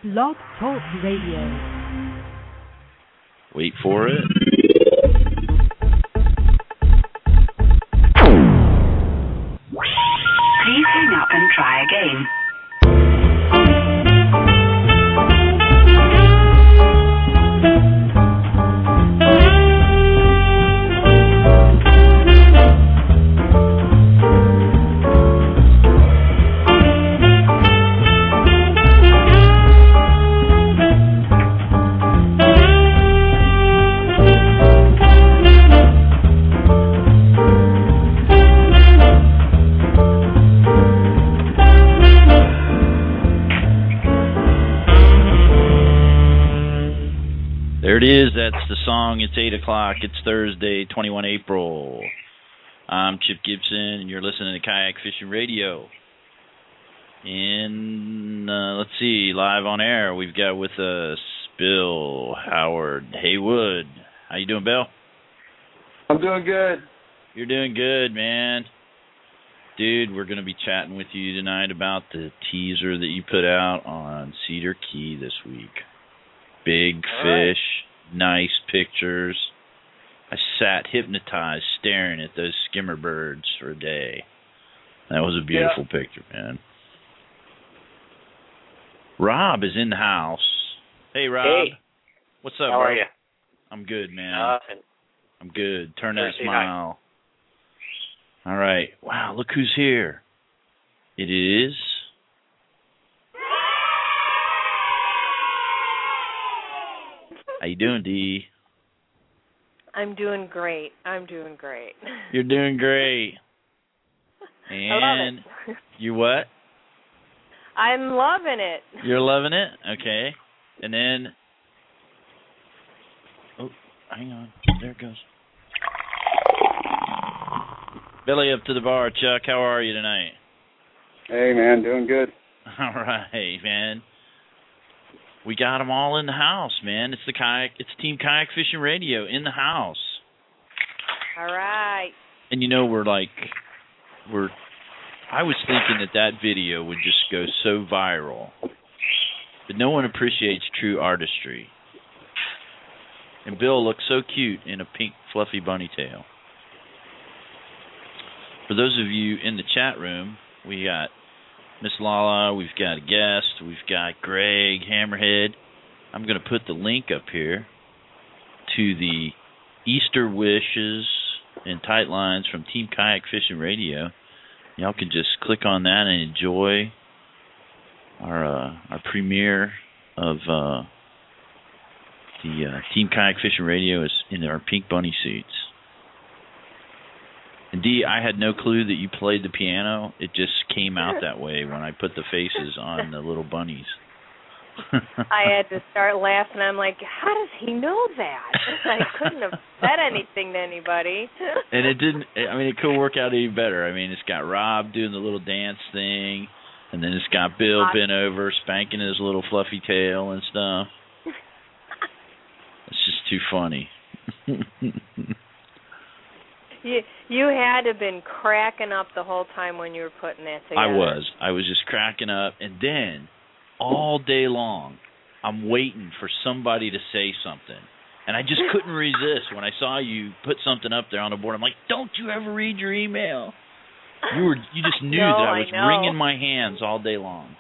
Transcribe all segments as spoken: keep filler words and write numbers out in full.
Blog Talk Radio. Wait for it. Please hang up and try again. There it is. That's the song. It's eight o'clock. It's Thursday, twenty-first of April. I'm Chip Gibson, and you're listening to Kayak Fishing Radio. And uh, let's see, live on air, we've got with us Bill Howard Haywood. How you doing, Bill? I'm doing good. You're doing good, man. Dude, we're going to be chatting with you tonight about the teaser that you put out on Cedar Key this week. Big All fish, right. Nice pictures. I sat hypnotized staring at those skimmer birds for a day. That was a beautiful yeah. picture, man. Rob is in the house. Hey, Rob. Hey. What's up, How bro? are you? I'm good, man. Nothing. I'm good. Turn that Thursday smile. Night. All right. Wow, look who's here. It is... How you doing, Dee? I'm doing great. I'm doing great. You're doing great. And I love it. You what? I'm loving it. You're loving it? Okay. And then... Oh, hang on. There it goes. Billy up to the bar. Chuck, how are you tonight? Hey, man, doing good. All right, man. We got them all in the house, man. It's the kayak. It's Team Kayak Fishing Radio in the house. All right. And you know, we're like, we're. I was thinking that that video would just go so viral, but no one appreciates true artistry. And Bill looks so cute in a pink fluffy bunny tail. For those of you in the chat room, we got Miss Lala, we've got a guest, we've got Greg Hammerhead. I'm going to put the link up here to the Easter Wishes and Tight Lines from Team Kayak Fishing Radio. Y'all can just click on that and enjoy our uh, our premiere of uh, the uh, Team Kayak Fishing Radio is in our pink bunny suits. And Dee, I had no clue that you played the piano. It just came out that way when I put the faces on the little bunnies. I had to start laughing. I'm like, how does he know that? I couldn't have said anything to anybody. And it didn't, I mean, it could work out even better. I mean, it's got Rob doing the little dance thing, and then it's got Bill bent over, spanking his little fluffy tail and stuff. It's just too funny. You you had to have been cracking up the whole time when you were putting that together. I was. I was just cracking up. And then, all day long, I'm waiting for somebody to say something. And I just couldn't resist when I saw you put something up there on the board. I'm like, don't you ever read your email? You were. You just knew no, that I was I wringing my hands all day long.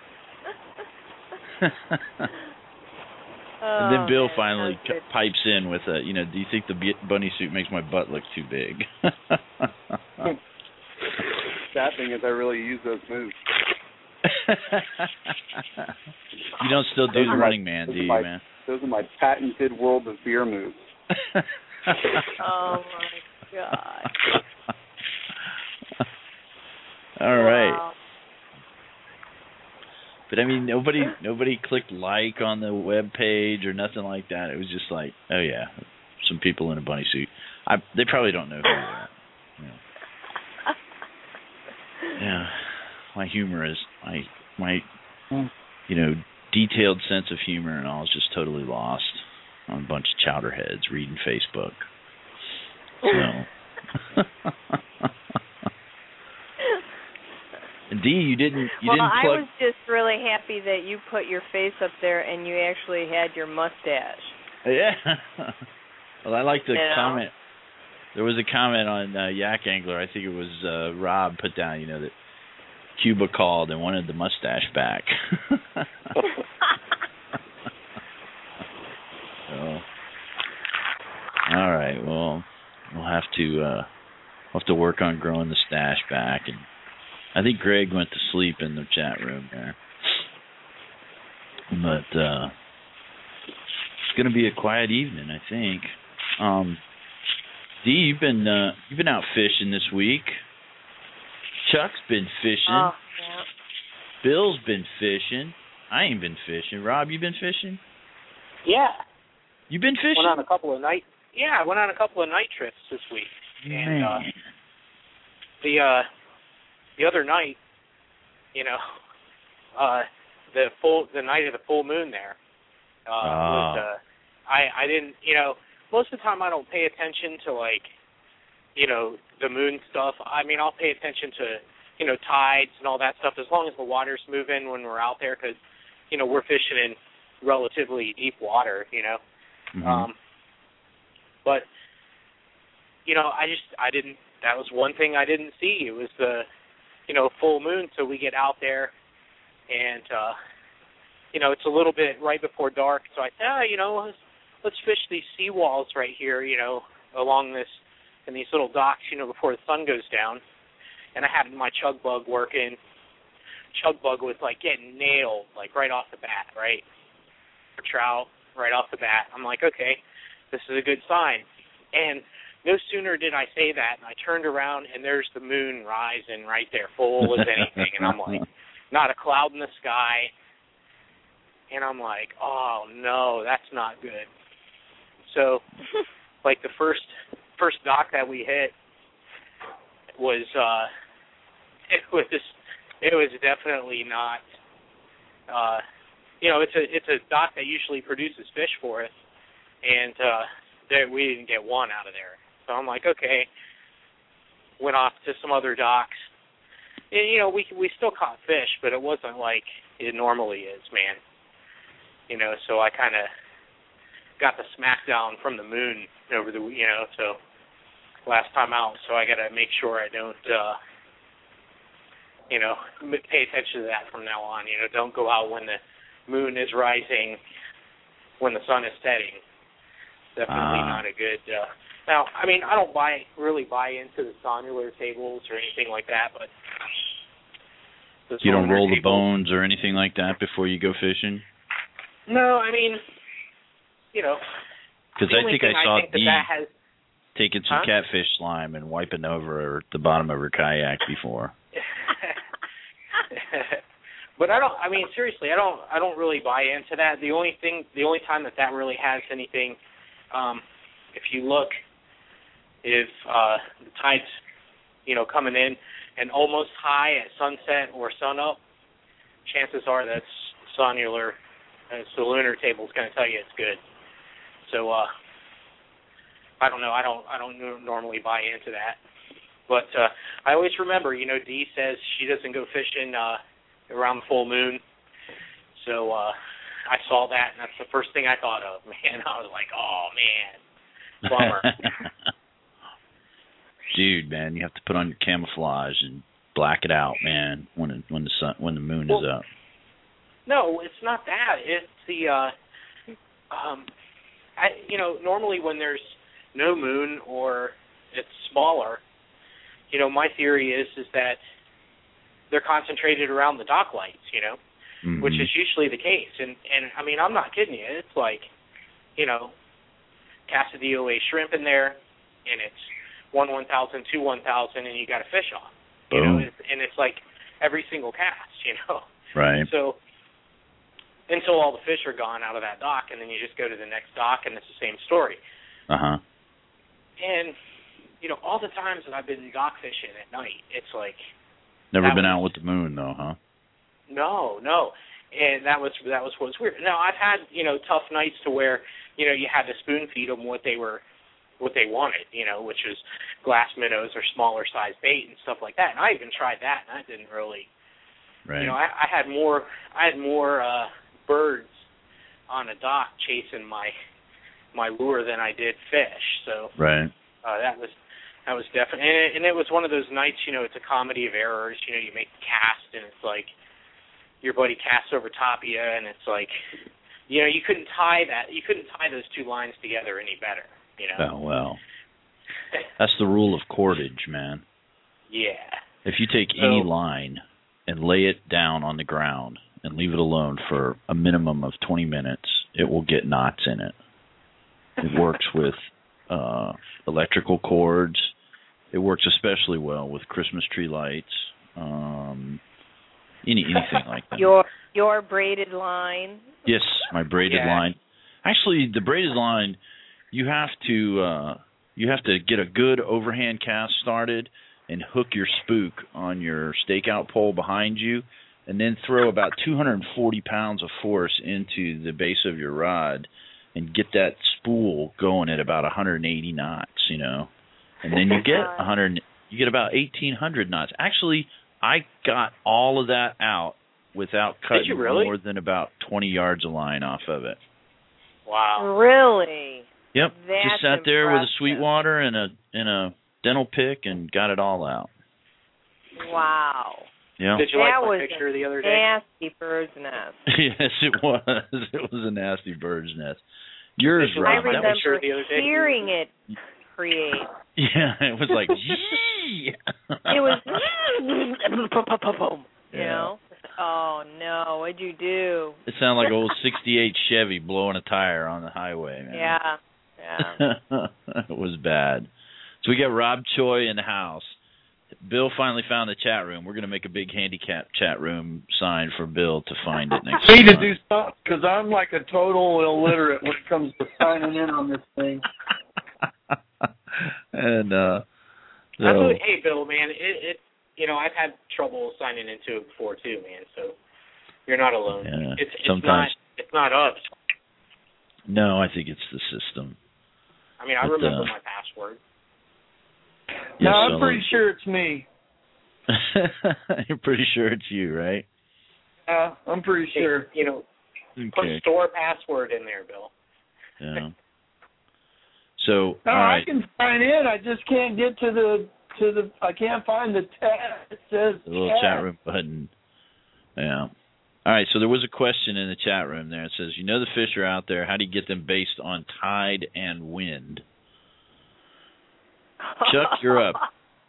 And then Bill oh, finally c- pipes in with a, you know, do you think the b- bunny suit makes my butt look too big? Sad thing is I really use those moves. You don't still do Those the are Running my, Man, do those are you, my- man? Those are my patented World of Beer moves. Oh, my God. All right. Wow. But I mean, nobody nobody clicked like on the web page or nothing like that. It was just like, oh yeah, some people in a bunny suit. I they probably don't know who they are. Yeah. Yeah, my humor is my my you know detailed sense of humor and all is just totally lost on a bunch of chowderheads reading Facebook. So. D, you didn't you well, didn't I plug. was just really happy that you put your face up there and you actually had your mustache. Yeah. Well, I like the You know? comment. There was a comment on uh, Yak Angler. I think it was uh, Rob put down. You know that Cuba called and wanted the mustache back. So, all right. Well, we'll have to uh, we'll have to work on growing the stash back. And I think Greg went to sleep in the chat room there. But uh, it's going to be a quiet evening, I think. Um, Dee, you've been uh, you've been out fishing this week. Chuck's been fishing. Oh, yeah. Bill's been fishing. I ain't been fishing. Rob, you been fishing? Yeah. You been fishing? Went on a couple of night. Yeah, I went on a couple of night trips this week. And uh, Man. the uh, the other night, you know, uh, the full the night of the full moon there uh, Ah. was. Uh, I I didn't you know most of the time I don't pay attention to like you know the moon stuff. I mean I'll pay attention to you know tides and all that stuff as long as the water's moving when we're out there because you know we're fishing in relatively deep water. You know. Mm-hmm. Um, but, you know, I just, I didn't, that was one thing I didn't see. It was the, you know, full moon, so we get out there, and, uh, you know, it's a little bit right before dark, so I said, ah, you know, let's, let's fish these seawalls right here, you know, along this, in these little docks, you know, before the sun goes down, and I had my chug bug working. Chug bug was, like, getting nailed, like, right off the bat, right, for trout. Right off the bat. I'm like, okay, this is a good sign. And no sooner did I say that, and I turned around, and there's the moon rising right there, full as anything. And I'm like, not a cloud in the sky. And I'm like, oh, no, that's not good. So, like, the first first dock that we hit was, uh, it was, it was definitely not, uh, you know, it's a it's a dock that usually produces fish for us, and uh, there, we didn't get one out of there. So I'm like, okay. Went off to some other docks. And, you know, we we still caught fish, but it wasn't like it normally is, man. You know, so I kind of got the smackdown from the moon over the, you know, so last time out. So I got to make sure I don't, uh, you know, pay attention to that from now on. You know, don't go out when the moon is rising when the sun is setting. Definitely Ah. not a good. Uh, now, I mean, I don't buy really buy into the sonular tables or anything like that, but the You don't sonar roll the tables- bones or anything like that before you go fishing? No, I mean, you know, Because the I only think thing I saw think that Dee that has. taking some Huh? catfish slime and wiping over the bottom of her kayak before. But I don't. I mean, seriously, I don't. I don't really buy into that. The only thing, the only time that that really has anything, um, if you look, if uh, the tide's, you know, coming in and almost high at sunset or sunup, chances are that's sonular. Uh, so the lunar table is going to tell you it's good. So uh, I don't know. I don't. I don't normally buy into that. But uh, I always remember, you know, Dee says she doesn't go fishing uh, around the full moon. So uh, I saw that, and that's the first thing I thought of. Man, I was like, oh, man, bummer. Dude, man, you have to put on your camouflage and black it out, man, when it, when the sun when the moon well, is up. No, it's not that. It's the, uh, um, I, you know, normally when there's no moon or it's smaller, you know, my theory is is that they're concentrated around the dock lights, you know, Mm-hmm. which is usually the case. And, and, I mean, I'm not kidding you. It's like, you know, cast a D O A shrimp in there, and it's one one thousand, two one thousand, and you got a fish on. You know, Boom. and it's like every single cast, you know. Right. So until all the fish are gone out of that dock, and then you just go to the next dock, and it's the same story. Uh-huh. And, you know, all the times that I've been dock fishing at night, it's like... Never that been was, out with the moon, though, huh? No, no. And that was that was what was weird. Now, I've had, you know, tough nights to where, you know, you had to spoon feed them what they were, what they wanted, you know, which was glass minnows or smaller size bait and stuff like that. And I even tried that, and that didn't really Right. You know, I, I had more I had more uh, birds on a dock chasing my my lure than I did fish. So right. uh, that was that was definitely, and it, and it was one of those nights. You know, it's a comedy of errors. You know, you make a cast, and it's like your buddy casts over top of you, and it's like, you know, you couldn't tie that. You couldn't tie those two lines together any better. You know. Oh well. That's the rule of cordage, man. Yeah. If you take so, any line and lay it down on the ground and leave it alone for a minimum of twenty minutes, it will get knots in it. It works with uh, electrical cords. It works especially well with Christmas tree lights. Um, any anything like that. Your your braided line. Yes, my braided yeah. line. Actually, the braided line, you have to uh, you have to get a good overhand cast started and hook your spook on your stakeout pole behind you, and then throw about two hundred forty pounds of force into the base of your rod and get that spool going at about one hundred eighty knots, you know. And then you get one hundred, you get about eighteen hundred knots. Actually, I got all of that out without cutting Did you really? more than about twenty yards of line off of it. Wow. Really? Yep. That's Just sat there with a impressive. Sweetwater and a and a dental pick and got it all out. Wow. Yeah. Did you that like my was picture the other a day? nasty bird's nest. Yes, it was. It was a nasty bird's nest. Yours, Did you I like Rob. my remember picture the other day? hearing it create. Yeah, it was like, yee! It was boom, you Yeah. know. Oh no, what'd you do? It sounded like old sixty-eight Chevy blowing a tire on the highway, man. Yeah, yeah. It was bad. So we got Rob Choi in the house. Bill finally found the chat room. We're going to make a big handicap chat room sign for Bill to find it next I need to month. do something because I'm like a total illiterate when it comes to signing in on this thing. and uh, so, That's what, hey, Bill, man, it, it, you know, I've had trouble signing into it before too, man. So you're not alone. Yeah, it's it's sometimes. not it's not us. No, I think it's the system. I mean, I But, remember uh, my password. No, Yes, I'm so- pretty sure it's me. You're pretty sure it's you, right? Uh, I'm pretty sure. You know, put Okay. store password in there, Bill. Yeah. So, No, all I right. can sign in. I just can't get to the to the. I can't find the tab. It says The little chat. chat room button. Yeah. All right, so there was a question in the chat room there. It says, you know the fish are out there. How do you get them based on tide and wind? Chuck, you're up.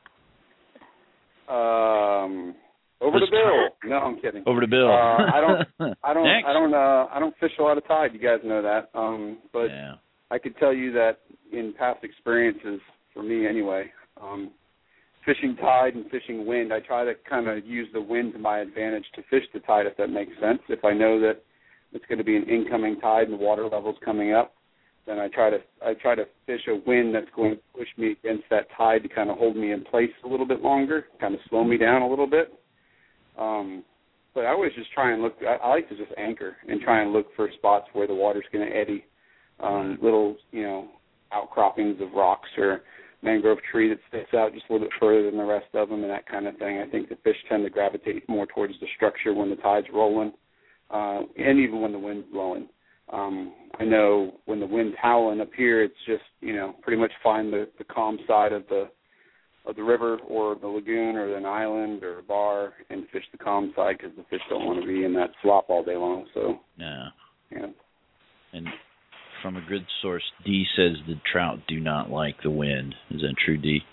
Um, over Let's to Bill. No, I'm kidding. Over to Bill. Uh, I don't. I don't. Next. I don't. Uh, I don't fish a lot of tide. You guys know that. Um, but Yeah. I could tell you that in past experiences, for me anyway, um, fishing tide and fishing wind, I try to kind of use the wind to my advantage to fish the tide, if that makes sense. If I know that it's going to be an incoming tide and the water level's coming up, then I try to I try to fish a wind that's going to push me against that tide to kind of hold me in place a little bit longer, kind of slow me down a little bit. Um, but I always just try and look. I, I like to just anchor and try and look for spots where the water's going to eddy, um, little you know outcroppings of rocks or mangrove tree that sticks out just a little bit further than the rest of them and that kind of thing. I think the fish tend to gravitate more towards the structure when the tide's rolling, uh, and even when the wind's blowing. Um, I know when the wind's howling up here, it's just, you know, pretty much find the, the calm side of the of the river or the lagoon or an island or a bar and fish the calm side because the fish don't want to be in that slop all day long. So, Yeah. yeah. And from a good source, D says the trout do not like the wind. Is that true, D?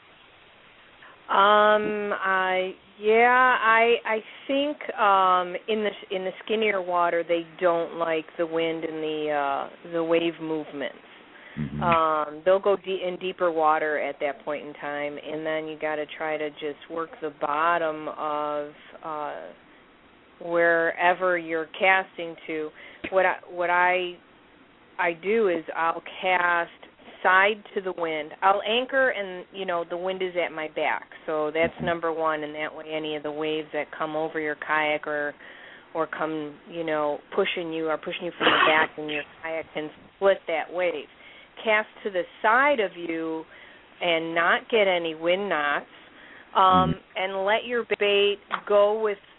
Um, I yeah, I I think um in the in the skinnier water they don't like the wind and the uh the wave movements. Mm-hmm. Um, they'll go de- in deeper water at that point in time, and then you got to try to just work the bottom of uh wherever you're casting to. What I what I I do is I'll cast side to the wind. I'll anchor and, you know, the wind is at my back. So that's number one, and that way any of the waves that come over your kayak or or come, you know, pushing you or pushing you from the back and your kayak can split that wave. Cast to the side of you and not get any wind knots, um, and let your bait go with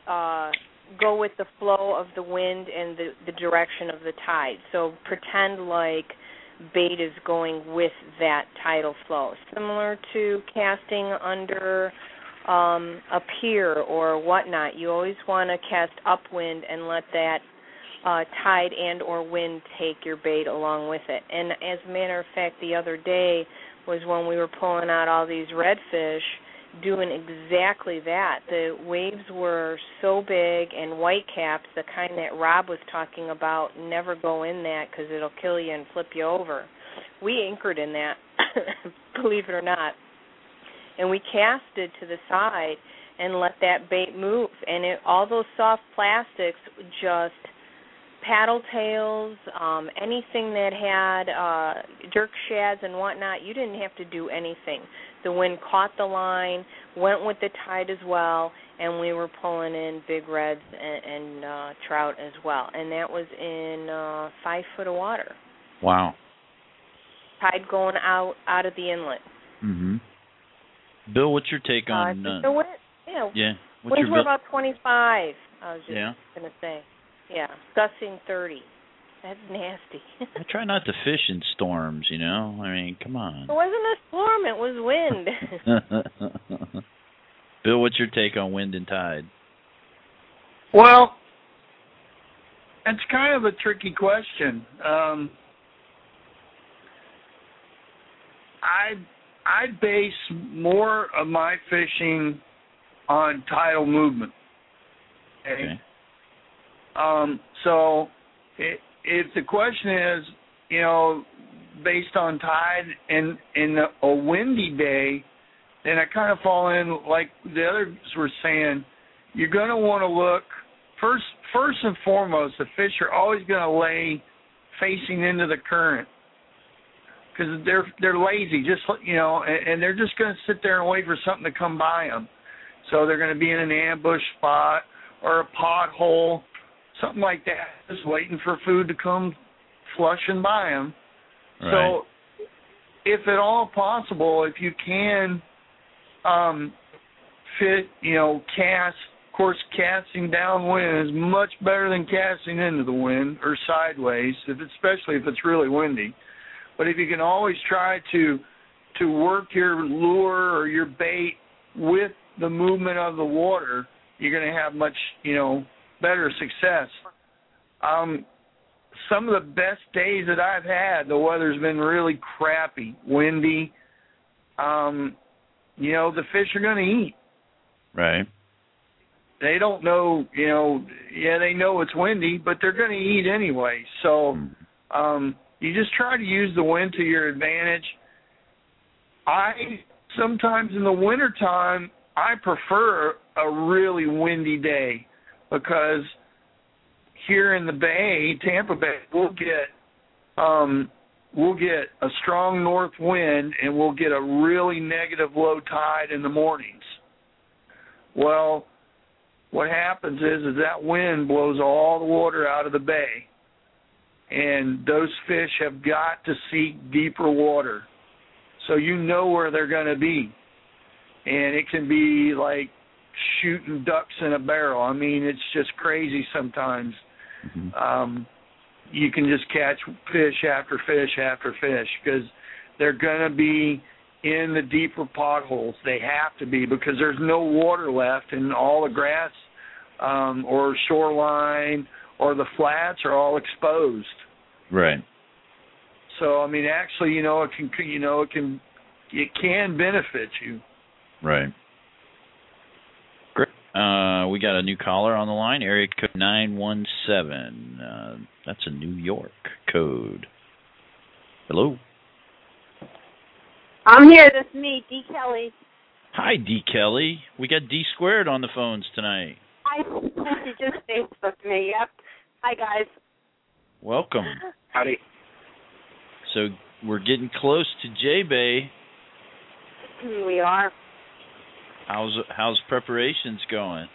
uh, go with the flow of the wind and the, the direction of the tide. So pretend like bait is going with that tidal flow, similar to casting under um, a pier or whatnot. You always want to cast upwind and let that uh, tide and or wind take your bait along with it. And as a matter of fact, the other day was when we were pulling out all these redfish, doing exactly that. The waves were so big, and whitecaps, the kind that Rob was talking about, never go in that because it'll kill you and flip you over. We anchored in that, believe it or not, and we casted to the side and let that bait move. And it, all those soft plastics, just paddle tails, um, anything that had uh, jerk shads and whatnot, you didn't have to do anything. The wind caught the line, went with the tide as well, and we were pulling in big reds and, and uh, trout as well. And that was in uh, five foot of water. Wow. Tide going out, out of the inlet. Mm-hmm. Bill, what's your take on... Uh, uh, the wind, yeah, yeah. What's winds your were bill- about twenty-five, I was just yeah. going to say. Yeah, gusting thirty. That's nasty. I try not to fish in storms, you know? I mean, come on. It wasn't a storm, it was wind. Bill, what's your take on wind and tide? Well, it's kind of a tricky question. Um, I I base more of my fishing on tidal movement. Okay. Okay. Um, so it, if the question is, you know, based on tide and in a windy day, then I kind of fall in like the others were saying. You're going to want to look first. First and foremost, the fish are always going to lay facing into the current because they're they're lazy, just you know, and, and they're just going to sit there and wait for something to come by them. So they're going to be in an ambush spot or a pothole. Something like that, just waiting for food to come flushing by them. Right. So, if at all possible, if you can um, fit, you know, cast, of course, casting downwind is much better than casting into the wind or sideways, if especially if it's really windy. But if you can always try to to work your lure or your bait with the movement of the water, you're going to have much, you know, better success. Um, some of the best days that I've had, the weather's been really crappy, windy. Um, you know, the fish are going to eat. Right. They don't know, you know, yeah, they know it's windy, but they're going to eat anyway. So um, you just try to use the wind to your advantage. I sometimes in the wintertime, I prefer a really windy day. Because here in the Bay, Tampa Bay, we'll get um, we'll get a strong north wind and we'll get a really negative low tide in the mornings. Well, what happens is is that wind blows all the water out of the bay, and those fish have got to seek deeper water, so you know where they're going to be, and it can be like shooting ducks in a barrel. I mean, it's just crazy sometimes. Mm-hmm. Um, you can just catch fish after fish after fish because they're going to be in the deeper potholes. They have to be because there's no water left and all the grass um, or shoreline or the flats are all exposed. Right. So, I mean, actually, you know, it can, you know, it can, it can benefit you. Right. Great. Uh, we got a new caller on the line, area code nine one seven. Uh, that's a New York code. Hello. I'm here. This is me, D. Kelly. Hi, D. Kelly. We got D Squared on the phones tonight. I you just Facebooked me. Yep. Hi, guys. Welcome. Howdy. So we're getting close to J-Bay. We are. How's how's preparations going?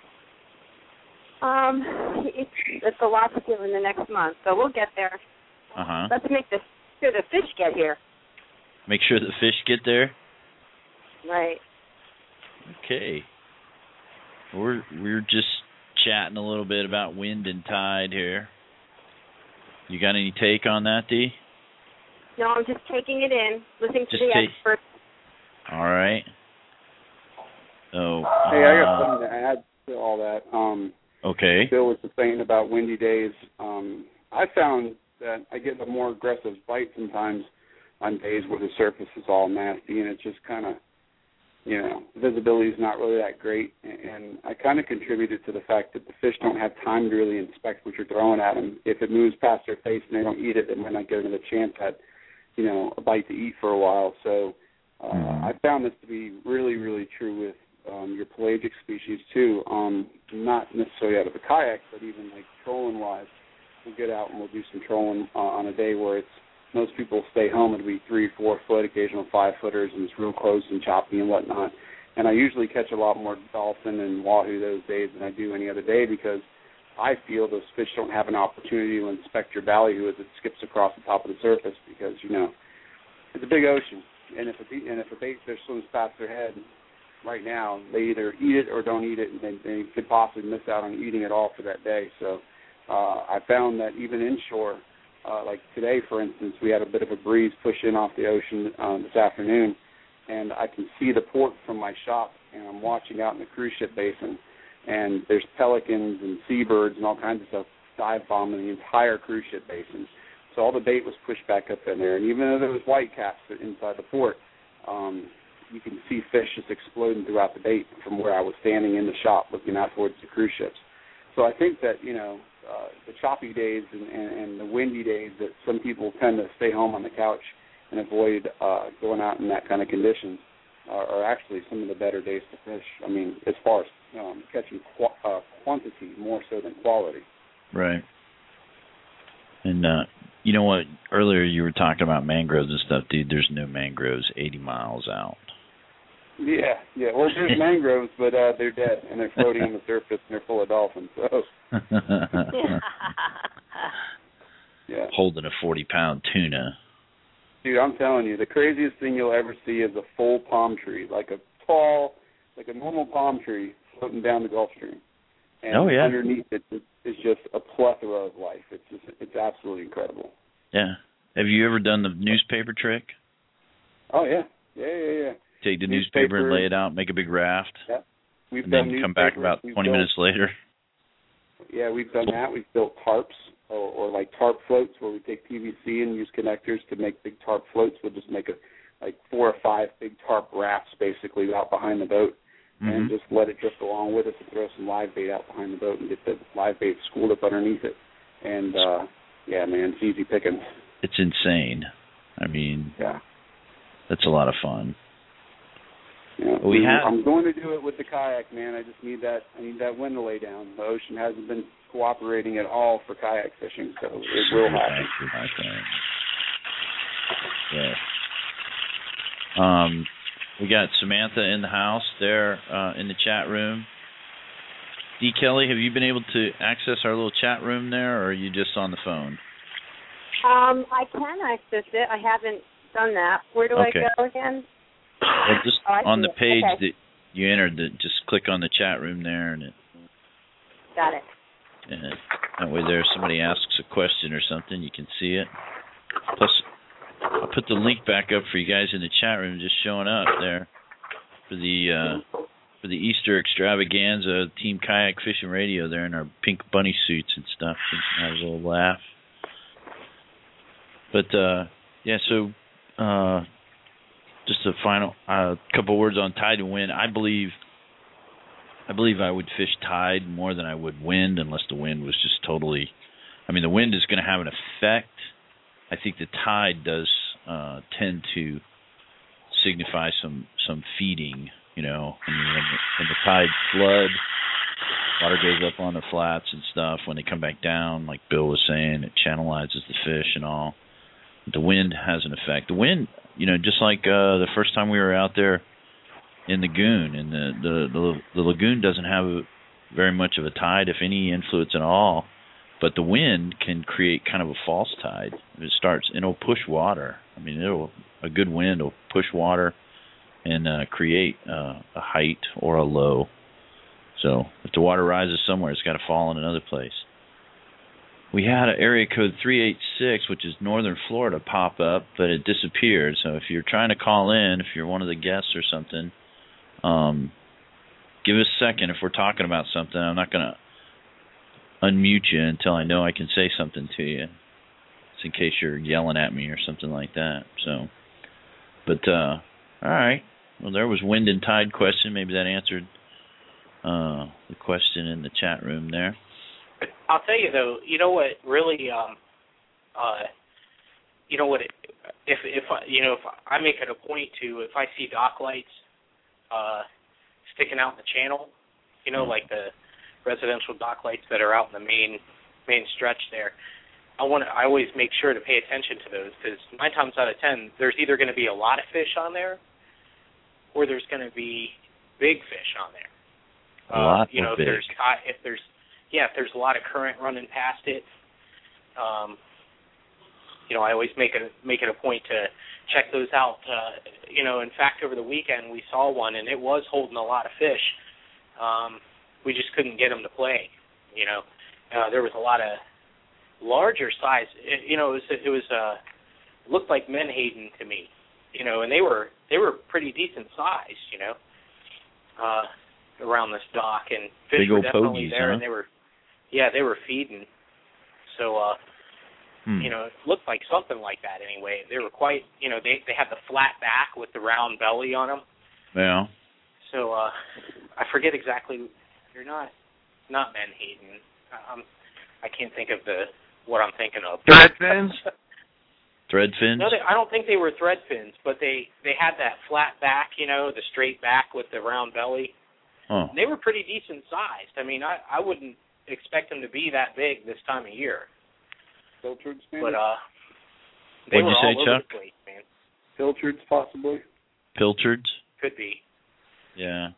Um, it's, it's a lot to do in the next month, so we'll get there. Uh huh. Let's make the sure the fish get here. Make sure the fish get there. Right. Okay. We're we're just chatting a little bit about wind and tide here. You got any take on that, Dee? No, I'm just taking it in, listening to Just the take- experts. All right. So, Hey, I got uh, something to add to all that. Um, okay. Bill was saying about windy days. Um, I found that I get a more aggressive bite sometimes on days where the surface is all nasty and it's just kind of, you know, visibility is not really that great. And I kind of contributed to the fact that the fish don't have time to really inspect what you're throwing at them. If it moves past their face and they don't eat it, they might not get another chance at, you know, a bite to eat for a while. So uh, mm-hmm. I found this to be really, really true with um, your pelagic species too. Um, not necessarily out of a kayak, but even like trolling wise, we'll get out and we'll do some trolling uh, on a day where it's most people stay home. It'll be three, four foot, occasional five footers, and it's real close and choppy and whatnot. And I usually catch a lot more dolphin and wahoo those days than I do any other day because I feel those fish don't have an opportunity to inspect your ballyhoo as it skips across the top of the surface because, you know, it's a big ocean. And if a, and if a bait fish swims past their head right now, they either eat it or don't eat it, and they, they could possibly miss out on eating it all for that day. So uh, I found that even inshore, uh, like today, for instance, we had a bit of a breeze push in off the ocean um, this afternoon, and I can see the port from my shop, and I'm watching out in the cruise ship basin, and there's pelicans and seabirds and all kinds of stuff dive bombing the entire cruise ship basin. So all the bait was pushed back up in there, and even though there was white caps inside the port, um, you can see fish just exploding throughout the bait from where I was standing in the shop looking out towards the cruise ships. So I think that, you know, uh, the choppy days and, and, and the windy days that some people tend to stay home on the couch and avoid uh, going out in that kind of conditions are, are actually some of the better days to fish. I mean, as far as um, catching qu- uh, quantity more so than quality. Right. And, uh, you know what, earlier you were talking about mangroves and stuff, dude. There's no mangroves eighty miles out. Yeah, yeah. Well, there's mangroves, but uh, they're dead, and they're floating on the surface, and they're full of dolphins. So. Yeah. Holding a forty-pound tuna. Dude, I'm telling you, the craziest thing you'll ever see is a full palm tree, like a tall, like a normal palm tree floating down the Gulf Stream. And oh, yeah. underneath it is just a plethora of life. It's just, it's absolutely incredible. Yeah. Have you ever done the newspaper trick? Oh, yeah. Yeah, yeah, yeah. Take the newspaper, newspaper and lay it out, make a big raft. Yeah. We've and done then come back about we've twenty built, minutes later. Yeah, we've done that. We've built tarps or, or like tarp floats where we take P V C and use connectors to make big tarp floats. We'll just make a like four or five big tarp rafts basically out behind the boat. Mm-hmm. And just let it drift along with us and throw some live bait out behind the boat and get the live bait schooled up underneath it. And, uh, yeah, man, it's easy pickings. It's insane. I mean, yeah, that's a lot of fun. Yeah, we have, I'm going to do it with the kayak, man. I just need that I need that wind to lay down. The ocean hasn't been cooperating at all for kayak fishing, so it will happen. Yeah. Um, we got Samantha in the house there uh, in the chat room. D. Kelly, have you been able to access our little chat room there, or are you just on the phone? Um, I can access it. I haven't done that. Where do okay. I go again? Well, just oh, on the it. page okay. that you entered, the, just click on the chat room there, and it. Got it. And that way, there, if somebody asks a question or something, you can see it. Plus, I'll put the link back up for you guys in the chat room, just showing up there for the uh, for the Easter extravaganza, Team Kayak Fishing Radio. There in our pink bunny suits and stuff. So you can have a little laugh. But uh, yeah, so uh, just a final uh, couple words on tide and wind. I believe, I believe I would fish tide more than I would wind, unless the wind was just totally. I mean, the wind is going to have an effect. I think the tide does uh, tend to signify some some feeding. You know, I mean, when the, when the tides flood, water goes up on the flats and stuff. When they come back down, like Bill was saying, it channelizes the fish and all. The wind has an effect. The wind, you know, just like uh, the first time we were out there in the lagoon, and the, the the the lagoon doesn't have a, very much of a tide, if any influence at all. But the wind can create kind of a false tide. It starts, and it'll push water. I mean, it'll a good wind will push water and uh, create uh, a height or a low. So if the water rises somewhere, it's got to fall in another place. We had an area code three eight six, which is northern Florida, pop up, but it disappeared. So if you're trying to call in, if you're one of the guests or something, um, give us a second. If we're talking about something, I'm not going to unmute you until I know I can say something to you. It's in case you're yelling at me or something like that. So, but uh, all right. Well, there was wind and tide question. Maybe that answered uh, the question in the chat room there. I'll tell you though, you know what really, um, uh, you know what, it, if if I, you know if I make it a point to, if I see dock lights uh, sticking out in the channel, you know, like the residential dock lights that are out in the main main stretch there, I want to, I always make sure to pay attention to those, because nine times out of ten, there's either going to be a lot of fish on there, or there's going to be big fish on there. A lot uh, you know, of big. if there's if there's Yeah, if there's a lot of current running past it, um, you know, I always make it make it a point to check those out. Uh, you know, in fact, over the weekend we saw one, and it was holding a lot of fish. Um, we just couldn't get them to play. You know, uh, there was a lot of larger size. It, you know, it was it was uh, looked like menhaden to me. You know, and they were they were pretty decent size. You know, uh, around this dock, and fish Big were old definitely pogies, there, huh? and they were. Yeah, they were feeding. So, uh, hmm. you know, it looked like something like that anyway. They were quite, you know, they they had the flat back with the round belly on them. Yeah. So, uh, I forget exactly. They're not, not menhaden. Um, I can't think of the what I'm thinking of. Thread fins? Thread fins? No, they, I don't think they were thread fins, but they, they had that flat back, you know, the straight back with the round belly. Oh. They were pretty decent sized. I mean, I, I wouldn't expect them to be that big this time of year. Filtered, but uh, they What'd were you say, all Chuck? over the place, man. Filtereds, possibly. Pilchards? Could be. Yeah.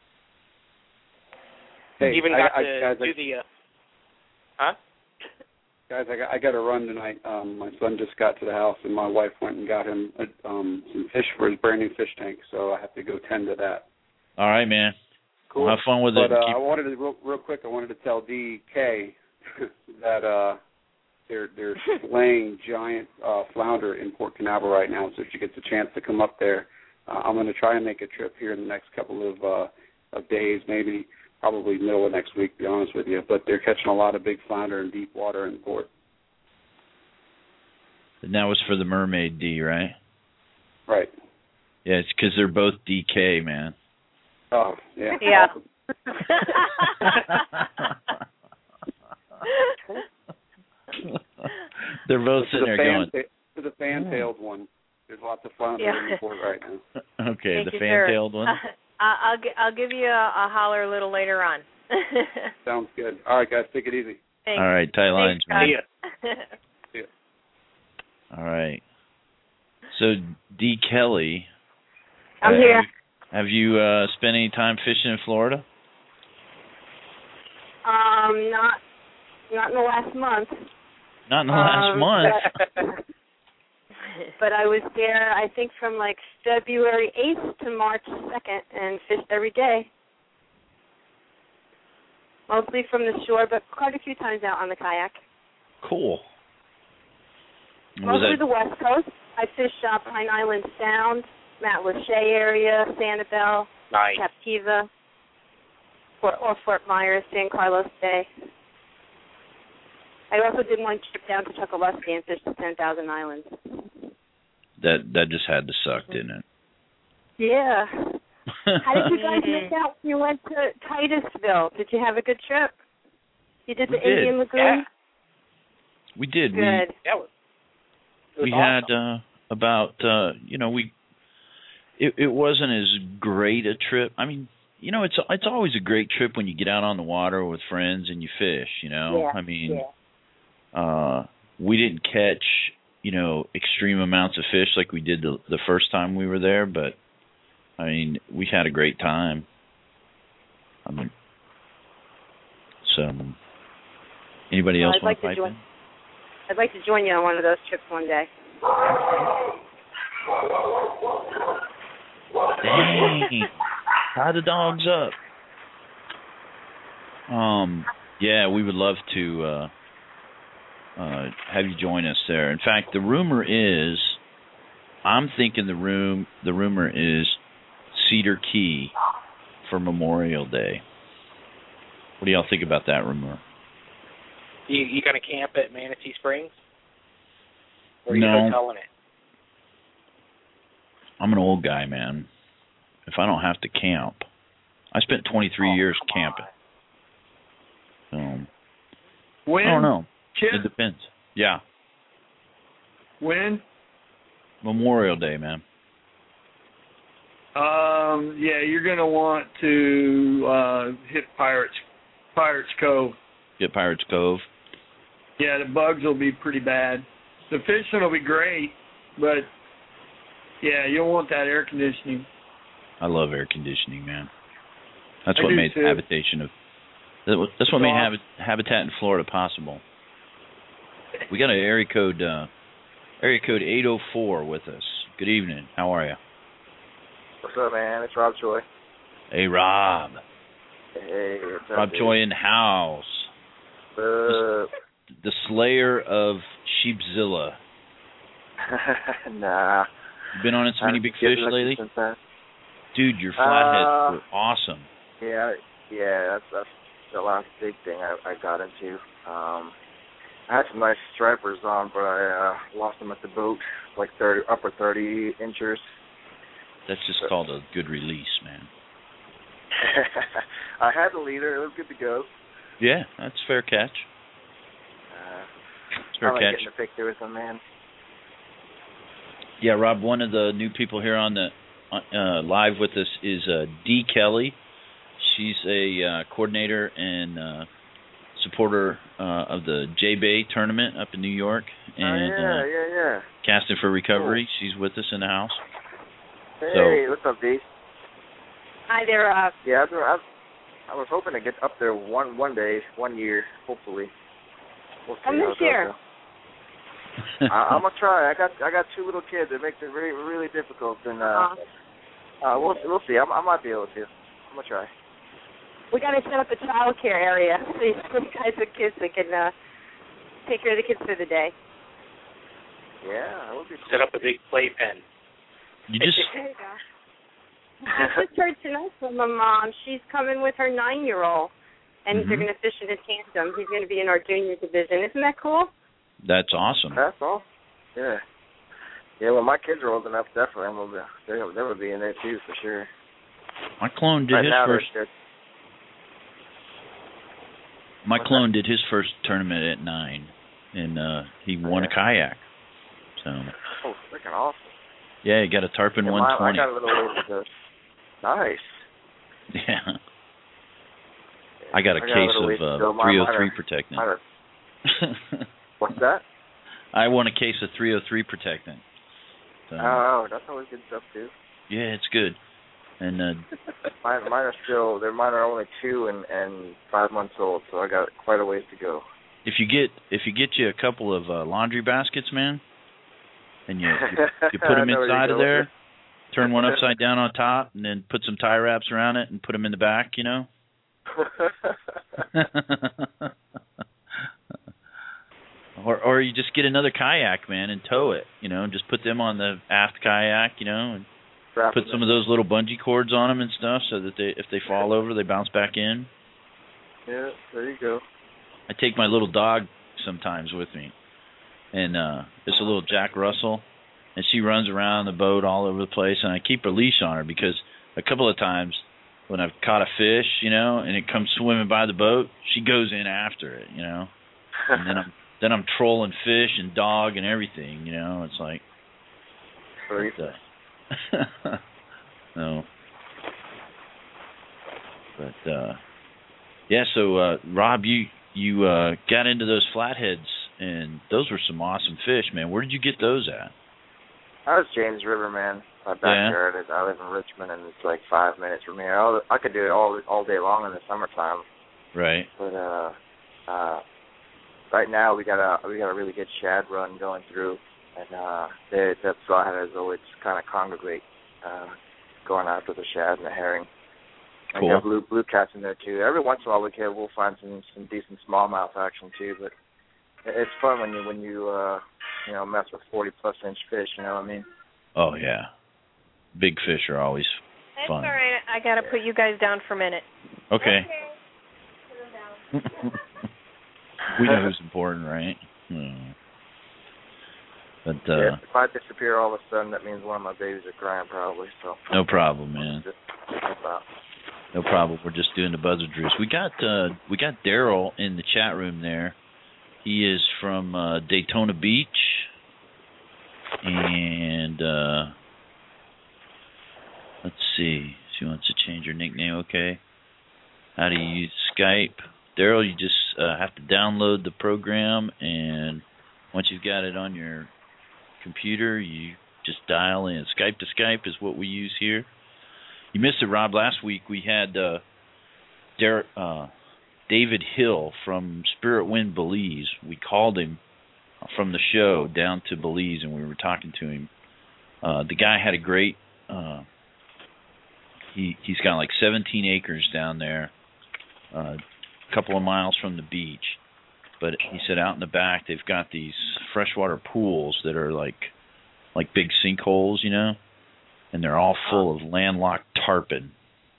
Hey, Even I, got I, to guys, do I, the, uh, huh? guys, I got, I got to run tonight. Um, my son just got to the house, and my wife went and got him uh, um, some fish for his brand new fish tank, so I have to go tend to that. All right, man. Cool. Well, have fun with but, it. Uh, Keep... I wanted to real, real quick. I wanted to tell D K that uh, they're they're slaying giant uh, flounder in Port Canaveral right now. So if she gets a chance to come up there, uh, I'm going to try and make a trip here in the next couple of uh, of days, maybe probably middle of next week. To be honest with you, but they're catching a lot of big flounder in deep water in the port. And that was for the Mermaid D, right? Right. Yeah, it's because they're both D K, man. Oh, yeah. Yeah. They're both sitting there going. Ta- for the fan-tailed one, there's lots of flounder Yeah. in the port right now. Okay, Thank the you, fan-tailed sir. one. Uh, I'll gi- I'll give you a, a holler a little later on. Sounds good. All right, guys, take it easy. Thanks. All right, tight lines, Thanks, man. Scott. See ya. All right. So, D. Kelly. I'm uh, here. Have you uh, spent any time fishing in Florida? Um, not not in the last month. Not in the last Um, month. But, but I was there, I think, from like February eighth to March second, and fished every day. Mostly from the shore, but quite a few times out on the kayak. Cool. Was Mostly that, the West Coast. I fished uh, Pine Island Sound, Mount Lachey area, Sanibel, Nice. Captiva, Fort, or Fort Myers, San Carlos Bay. I also did one trip down to Chokoloskee and fished the ten thousand Islands. that that just had to suck, didn't it? Yeah. How did you guys make out when you went to Titusville? Did you have a good trip? You did the We did. Indian Lagoon? Yeah. We did. Good. We Yeah, it was, it was we awesome. had uh, about uh, you know we it it wasn't as great a trip. I mean, you know, it's it's always a great trip when you get out on the water with friends and you fish. You know, Yeah. I mean, Yeah. uh, we didn't catch you know extreme amounts of fish like we did the the first time we were there, but I mean, we had a great time. I mean, so anybody Well, else I'd want like to to pipe join- in? I'd like to join you on one of those trips one day. Dang. Tie the dogs up. Um, yeah, we would love to uh, uh, have you join us there. In fact, the rumor is, I'm thinking the room, the rumor is Cedar Key for Memorial Day. What do y'all think about that rumor? You you gonna camp at Manatee Springs? Or are you No. hoteling it? I'm an old guy, man. If I don't have to camp, I spent twenty-three Oh, years come camping. So, When? I don't know. Kid, It depends. Yeah, when? Memorial Day, man. Um, yeah, you're gonna want to uh, hit Pirates, Pirates Cove. Get Pirates Cove. Yeah, the bugs will be pretty bad. The fishing will be great, but yeah, you'll want that air conditioning. I love air conditioning, man. That's I what do made too. the habitation of that- that's what made Awesome. habit, habitat in Florida possible. We got an area code uh, area code eight oh four with us. Good evening. How are you? What's up, man? It's Rob Choi. Hey, Rob. Hey, what's up, Rob dude? Choi in the house. Uh, The Slayer of Sheepzilla. nah. You been on some many big fish lately? Since then. Dude, your flatheads Uh, were awesome. Yeah, yeah, that's that's the last big thing I, I got into. Um, I had some nice stripers on, but I uh, lost them at the boat, like thirty, upper thirty inches. That's just called a good release, man. I had the leader; it was good to go. Yeah, that's fair catch. Uh, It's fair I like catch. getting a picture with them, man. Yeah, Rob, one of the new people here on the uh, live with us is uh, Dee Kelly. She's a uh, coordinator and uh, supporter uh, of the J-Bay tournament up in New York. And oh, yeah, uh, yeah, yeah. Casting for Recovery. She's with us in the house. Hey, So- what's up, D? Hi there, Rob. Yeah, I've, I've, I was hoping to get up there one one day, one year, hopefully. We'll see Come how this it goes, year. though. I, I'm gonna try. I got I got two little kids. It makes it really really difficult, and uh, Uh, uh we'll we'll see. I, I might be able to. I'm gonna try. we got to set up a child care area so you guys with kids that can uh, take care of the kids for the day. Yeah, that would be cool. Set up a big playpen. You just There you go. I just heard tonight from my mom. She's coming with her nine-year-old, and Mhm. they're going to fish in a tandem. He's going to be in our junior division. Isn't that cool? that's awesome. That's all. Yeah. Yeah. When my kids are old enough, definitely, I'm gonna be, they they would be in there too for sure. My clone did right his now, first. they're, My What's clone did his first tournament at nine, and uh, he won a Yeah. kayak. So they're, oh, freaking awesome. yeah, he got a Tarpon Yeah, one my, I twenty. got a little ways to go. Nice. Yeah. I got a I got a case little ways of to uh, go. My- three oh mine three are- protectant. mine are- What's that? I won a case of three oh three protectant. So, Oh, that's always good stuff too. yeah, it's good. And uh, Mine, mine are still. They're mine are only two and and five months old, so I got quite a ways to go. if you get if you get you a couple of uh, laundry baskets, man, and you you, you put them I know where you're inside of going there, with turn one upside down on top, and then put some tie wraps around it and put them in the back, you know. Or or you just get another kayak, man, and tow it. You know, just put them on the aft kayak, you know, and Wrap put them some in. of those little bungee cords on them and stuff, so that they if they fall over, they bounce back in. Yeah, there you go. I take my little dog sometimes with me, and uh, it's a little Jack Russell, and she runs around the boat all over the place, and I keep a leash on her because a couple of times when I've caught a fish, you know, and it comes swimming by the boat, she goes in after it, you know, and then I'm then I'm trolling fish and dog and everything, you know. It's like, Sweet. uh, no, but uh, yeah. So uh, Rob, you you uh, got into those flatheads, and those were some awesome fish, man. Where did you get those at? I was James River, man. My backyard. is I live in Richmond, and it's like five minutes from here. I'll, I could do it all all day long in the summertime. Right. But uh, uh, right now we got a we got a really good shad run going through, and uh, the the flatheads always kind of congregate, uh, going after the shad and the herring. I Cool. got blue blue cats in there too. Every once in a while we can we'll find some some decent smallmouth action too, but it's fun when you when you uh you know mess with forty plus inch fish. You know what I mean? Oh yeah, big fish are always That's fun. all right. I gotta put you guys down for a minute. Okay. We know who's important, right? Hmm. But uh, yeah, if I disappear all of a sudden, that means one of my babies are crying probably. So no problem, man. Just help out. No problem. We're just doing the buzzer juice. We got uh, we got Daryl in the chat room there. He is from uh, Daytona Beach, and uh, let's see. She wants to change her nickname. Okay. How do you use Skype? Daryl, you just uh, have to download the program, and once you've got it on your computer, you just dial in. Skype to Skype is what we use here. You missed it, Rob. Last week we had uh, Der- uh, David Hill from Spirit Wind Belize. We called him from the show down to Belize, and we were talking to him. Uh, the guy had a great. Uh, he he's got like seventeen acres down there, uh, a couple of miles from the beach. But he said out in the back they've got these freshwater pools that are like like big sinkholes, you know, and they're all full of landlocked tarpon.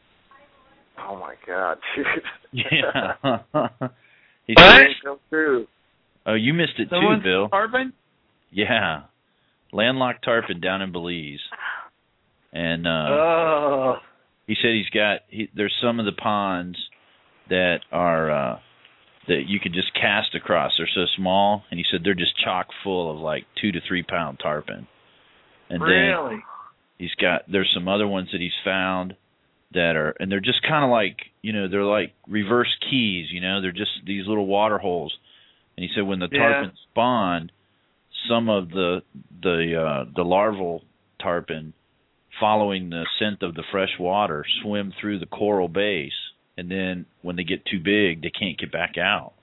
Oh my God, dude. Yeah. He What? said, Come through. oh, you missed it Someone's too, Bill. tarpon? Yeah. Landlocked tarpon down in Belize. And uh, Oh. he said he's got, he, there's some of the ponds that are, uh, that you could just cast across. They're so small. And he said they're just chock full of like two to three pound tarpon. And Really? then he's got, there's some other ones that he's found that are, and they're just kind of like, you know, they're like reverse keys, you know, they're just these little water holes. And he said when the tarpon Yeah. spawned, some of the the uh, the larval tarpon, following the scent of the fresh water, swim through the coral base, and then when they get too big, they can't get back out.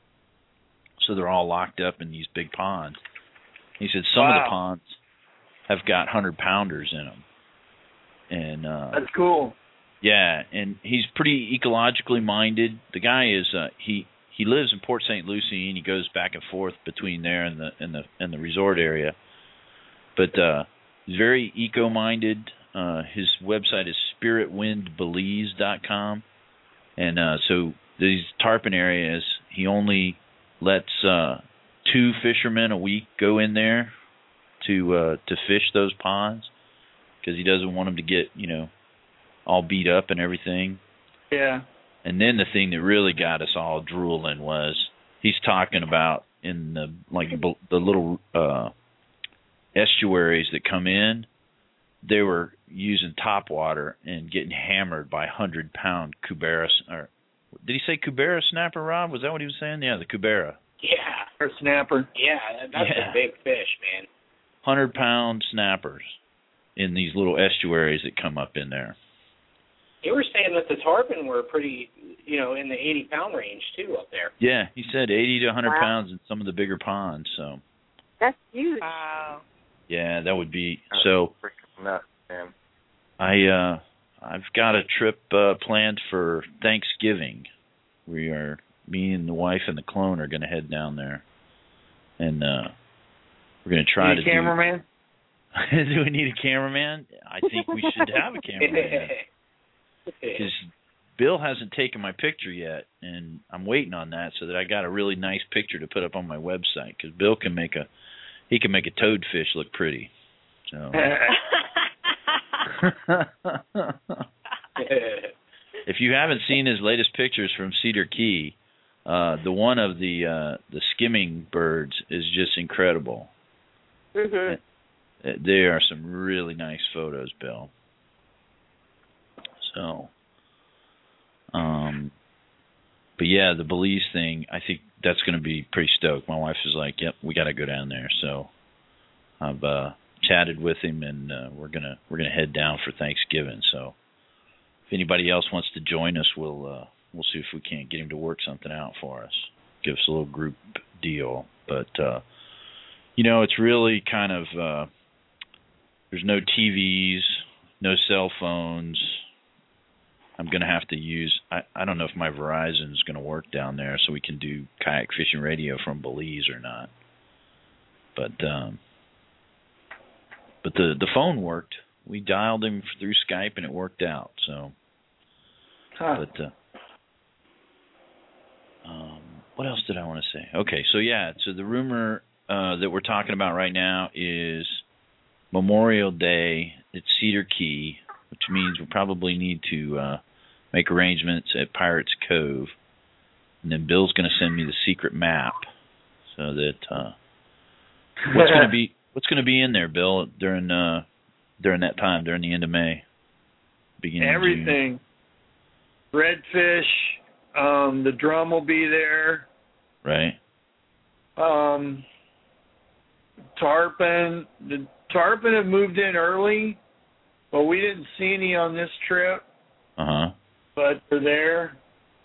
So they're all locked up in these big ponds. He said some Wow. of the ponds have got hundred pounders in them, and uh, That's cool. yeah, and he's pretty ecologically minded. The guy is uh, he he lives in Port Saint Lucie, and he goes back and forth between there and the and the and the resort area. But uh, he's very eco-minded. Uh, his website is spirit wind belize dot com, and uh, so these tarpon areas, he only lets uh, two fishermen a week go in there to uh, to fish those ponds because he doesn't want them to get, you know, all beat up and everything. Yeah. And then the thing that really got us all drooling was he's talking about in the like the little uh, estuaries that come in, they were using top water and getting hammered by hundred pound Cubera. Or did he say Cubera snapper, Rob? Was that what he was saying? Yeah, the Cubera. Yeah. Or snapper. Yeah, that's Yeah. a big fish, man. Hundred pound snappers in these little estuaries that come up in there. You were saying that the tarpon were pretty, you know, in the eighty pound range too up there. Yeah, he said eighty to a hundred Wow. pounds in some of the bigger ponds. So That's huge. Wow. yeah, that would be so. Freaking nuts, man. I uh, I've got a trip uh, planned for Thanksgiving. We are me and the wife and the clone are going to head down there, and uh, we're going to try Need to a cameraman? do. Do we need a cameraman? I think we should have a cameraman because Bill hasn't taken my picture yet, and I'm waiting on that so that I got a really nice picture to put up on my website. Because Bill can make a he can make a toadfish look pretty. So. If you haven't seen his latest pictures from Cedar Key, uh, the one of the uh, the skimming birds is just incredible. Mhm. They are some really nice photos, Bill. So, um, but yeah, the Belize thing, I think that's going to be pretty stoked. My wife is like, "Yep, we got to go down there." So, I've uh, chatted with him, and uh, we're gonna we're gonna head down for Thanksgiving. So, if anybody else wants to join us, we'll uh, we'll see if we can't get him to work something out for us. Give us a little group deal. But uh, you know, it's really kind of uh, there's no T Vs, no cell phones. I'm going to have to use, I, I don't know if my Verizon is going to work down there so we can do kayak fishing radio from Belize or not. But um, but the, the phone worked. We dialed him through Skype and it worked out. So, huh. but uh, um, what else did I want to say? Okay, so yeah, so the rumor uh, that we're talking about right now is Memorial Day at Cedar Key, which means we probably need to uh, make arrangements at Pirates Cove, and then Bill's going to send me the secret map so that uh, what's going to be what's going to be in there, Bill, during uh, during that time, during the end of May, beginning everything. of June. Redfish, um, the drum will be there. Right. Um, tarpon, the tarpon have moved in early. Well, we didn't see any on this trip, uh-huh. but they're there.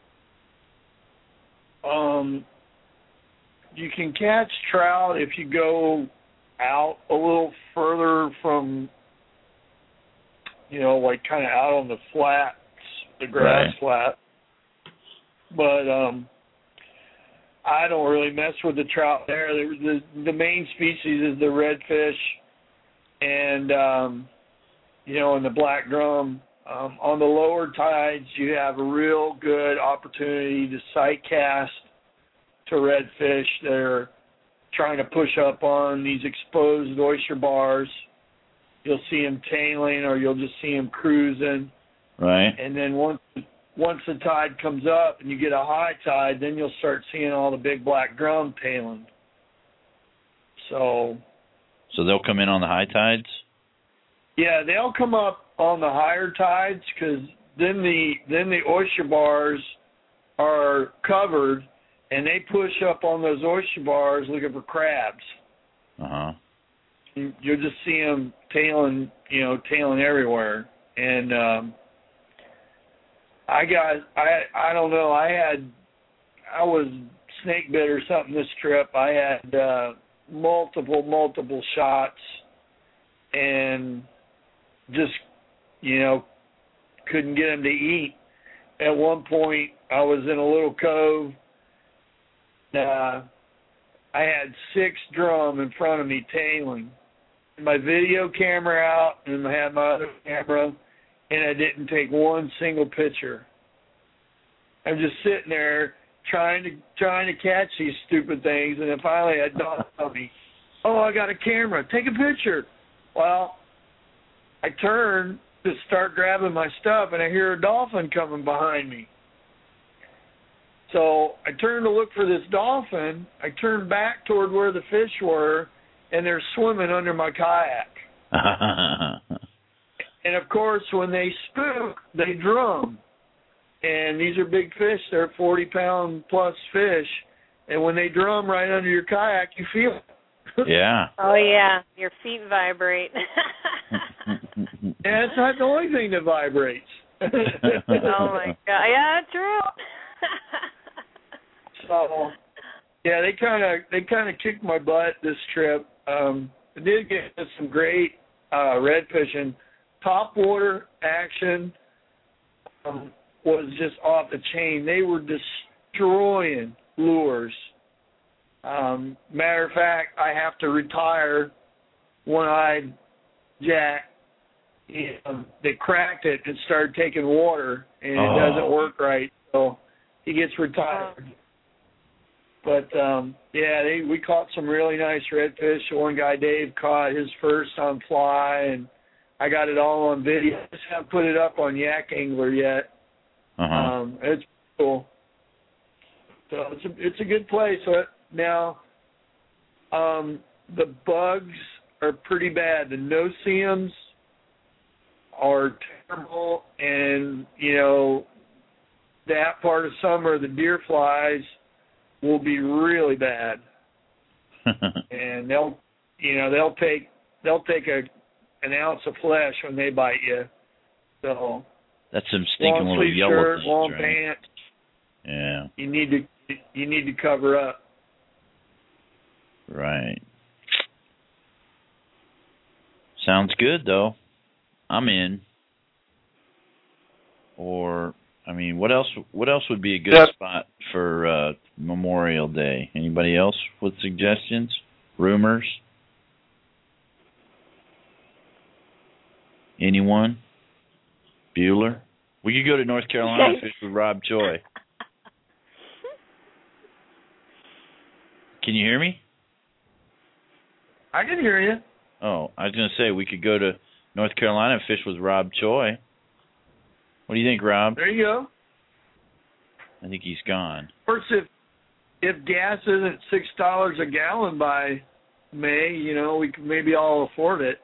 Um, you can catch trout if you go out a little further from, you know, like kind of out on the flats, the grass right. flat. But um, I don't really mess with the trout there. The, the, the main species is the redfish and... Um, you know, in the black drum. Um, on the lower tides, you have a real good opportunity to sight cast to redfish that are trying to push up on these exposed oyster bars. You'll see them tailing or you'll just see them cruising. Right. And then once once the tide comes up and you get a high tide, then you'll start seeing all the big black drum tailing. So... So they'll come in on the high tides? Yeah, they'll come up on the higher tides because then the then the oyster bars are covered, and they push up on those oyster bars looking for crabs. Uh huh. You'll just see them tailing, you know, tailing everywhere. And um, I got, I I don't know, I had, I was snake bit or something this trip. I had uh, multiple multiple shots, and just, you know, couldn't get them to eat. At one point, I was in a little cove. Uh, I had six drum in front of me tailing. My video camera out, and I had my other camera, and I didn't take one single picture. I'm just sitting there trying to trying to catch these stupid things, and then finally it dawned on me, oh, I got a camera. Take a picture. Well, I turn to start grabbing my stuff, and I hear a dolphin coming behind me. So I turn to look for this dolphin. I turn back toward where the fish were, and they're swimming under my kayak. And, of course, when they spook, they drum. And these are big fish. They're forty-pound-plus fish. And when they drum right under your kayak, you feel it. Yeah. Oh, yeah. Your feet vibrate. And it's not the only thing that vibrates. Oh, my God. Yeah, true. So, yeah, they kind of they kind of kicked my butt this trip. Um, I did get some great uh, red fishing. Top water action um, was just off the chain. They were destroying lures. Um, matter of fact, I have to retire one-eyed Jack. He, um, they cracked it and started taking water, and oh. it doesn't work right, so he gets retired. But, um, yeah, they, we caught some really nice redfish. One guy, Dave, caught his first on fly, and I got it all on video. I just haven't put it up on Yak Angler yet. Uh-huh. Um, it's cool. So it's a, it's a good place. So now, um, the bugs are pretty bad. The no-see-ums are terrible, and, you know, that part of summer, the deer flies will be really bad. And they'll, you know, they'll take they'll take a an ounce of flesh when they bite you. So that's some stinking little yellow shirt, things, long right? pants. Yeah. You need to you need to cover up. Right. Sounds good though. I'm in. or I mean, what else? What else would be a good Yep. spot for uh, Memorial Day? Anybody else with suggestions? Rumors? Anyone? Bueller? We could go to North Carolina and fish with Rob Choi. Can you hear me? I can hear you. Oh, I was going to say we could go to North Carolina and fish with Rob Choi. What do you think, Rob? There you go. I think he's gone. First, if if gas isn't six dollars a gallon by May, you know, we could maybe all afford it.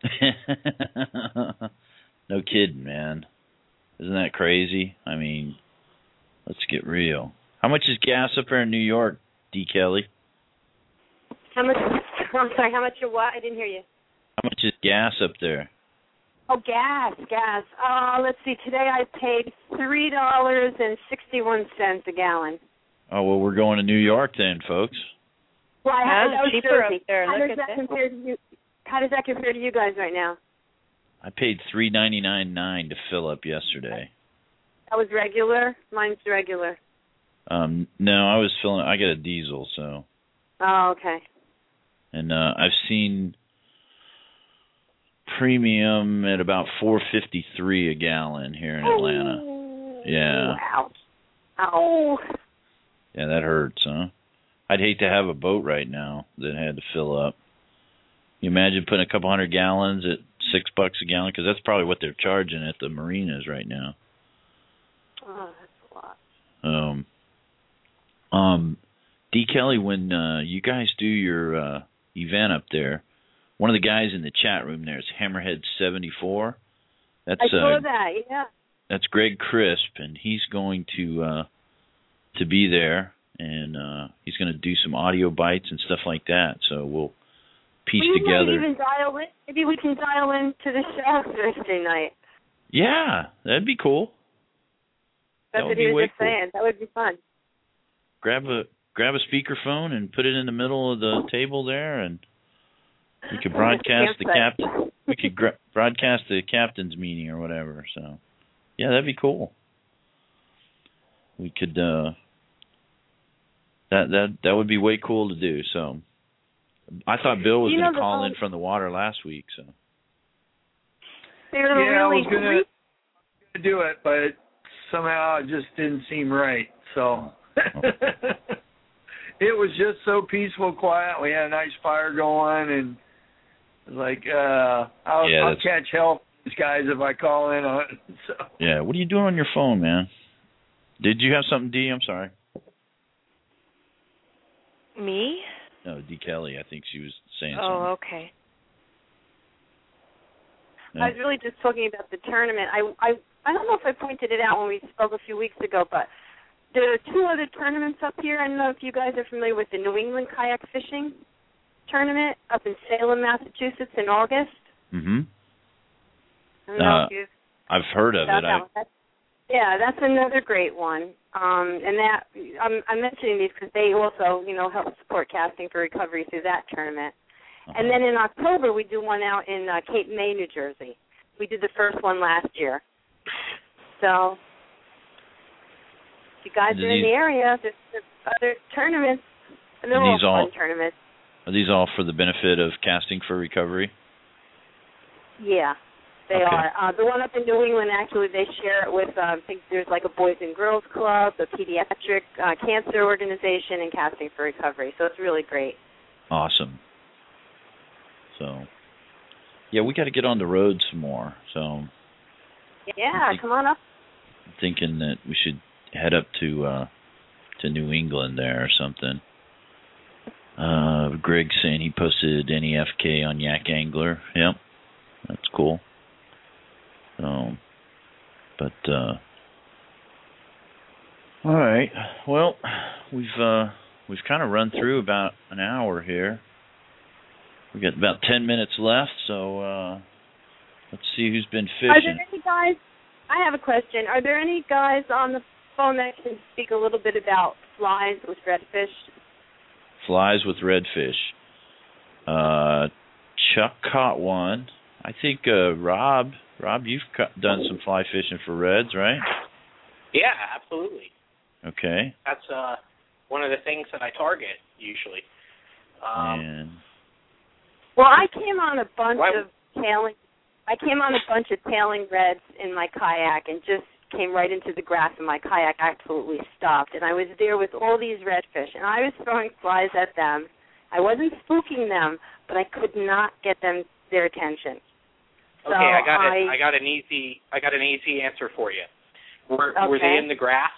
No kidding, man. Isn't that crazy? I mean, let's get real. How much is gas up there in New York, D. Kelly? How much? I'm sorry. How much? Your what? I didn't hear you. How much is gas up there? Oh, gas, gas. Uh, let's see. Today I paid three dollars and sixty-one cents a gallon. Oh well, we're going to New York then, folks. Well, I How's that was cheaper Jersey. up there? How Look does at that this. compare to you? How does that compare to you guys right now? I paid three ninety nine nine to fill up yesterday. That was regular. Mine's regular. Um, no, I was filling. I got a diesel, so. Oh, okay. And uh, I've seen premium at about four fifty three a gallon here in Atlanta. Oh, Yeah. Ouch. Ow. Yeah, that hurts, huh? I'd hate to have a boat right now that had to fill up. You imagine putting a couple hundred gallons at six bucks a gallon, because that's probably what they're charging at the marinas right now. Oh, that's a lot. Um, um, D. Kelly, when uh, you guys do your uh, event up there, one of the guys in the chat room there is Hammerhead seventy-four. That's I saw uh, that. Yeah. that's Greg Crisp, and he's going to uh, to be there, and uh, he's going to do some audio bites and stuff like that. So we'll piece we together. Might even dial in. Maybe we can dial in to the show Thursday night. Yeah, that'd be cool. That's That would what be he was way just cool. saying. That would be fun. Grab a grab a speakerphone and put it in the middle of the table there, and we could broadcast the captain. We could gra- broadcast the captain's meeting or whatever. So, yeah, that'd be cool. We could. Uh, that that that would be way cool to do. So, I thought Bill was You going know to call the- in from the water last week. So. They were Yeah, I really was gonna, gonna do it, but somehow it just didn't seem right. So it was just so peaceful, quiet. We had a nice fire going, and it was like, uh, I'll, Yeah, I'll that's- catch hell from these guys if I call in on it. So. Yeah, what are you doing on your phone, man? Did you have something, D? I'm sorry. Me? No, D. Kelly. I think she was saying Oh, okay. something. I was really just talking about the tournament. I, I, I don't know if I pointed it out when we spoke a few weeks ago, but there are two other tournaments up here. I don't know if you guys are familiar with the New England Kayak Fishing Tournament up in Salem, Massachusetts in August. Mm-hmm. I don't know Uh, if you've I've heard of about it. that I, one. That's, yeah, that's another great one. Um, and that I'm, I'm mentioning these because they also, you know, help support Casting for Recovery through that tournament. uh-huh. And then in October, we do one out in uh, Cape May, New Jersey. We did the first one last year. So if you guys Do are in these- the area, there's, there's other tournaments. And they're Do all these fun all- tournaments. Are these all for the benefit of Casting for Recovery? Yeah, they Okay. are. Uh, the one up in New England, actually, they share it with, uh, I think there's like a Boys and Girls Club, the Pediatric uh, Cancer Organization, and Casting for Recovery. So it's really great. Awesome. So, yeah, we got to get on the road some more. So, Yeah, think- come on up. I'm thinking that we should head up to uh, to New England there or something. Uh, Greg's saying he posted N E F K on Yak Angler. Yep, that's cool. So, but uh, all right. Well, we've uh, we've kind of run through about an hour here. We got about ten minutes left, so uh, let's see who's been Are fishing. there any guys, I have a question. Are there any guys on the phone that can speak a little bit about flies with redfish? Flies with redfish. Uh, Chuck caught one I think uh, Rob, Rob, you've done some fly fishing for reds, right? Yeah, absolutely. Okay. That's uh, one of the things that I target usually. Um, and well, I came on a bunch why, of tailing. I came on a bunch of tailing reds in my kayak and just came right into the grass, and my kayak absolutely stopped. And I was there with all these redfish, and I was throwing flies at them. I wasn't spooking them, but I could not get them their attention. So okay, I got I, it. I got an easy. I got an easy answer for you. Were okay. Were they in the grass?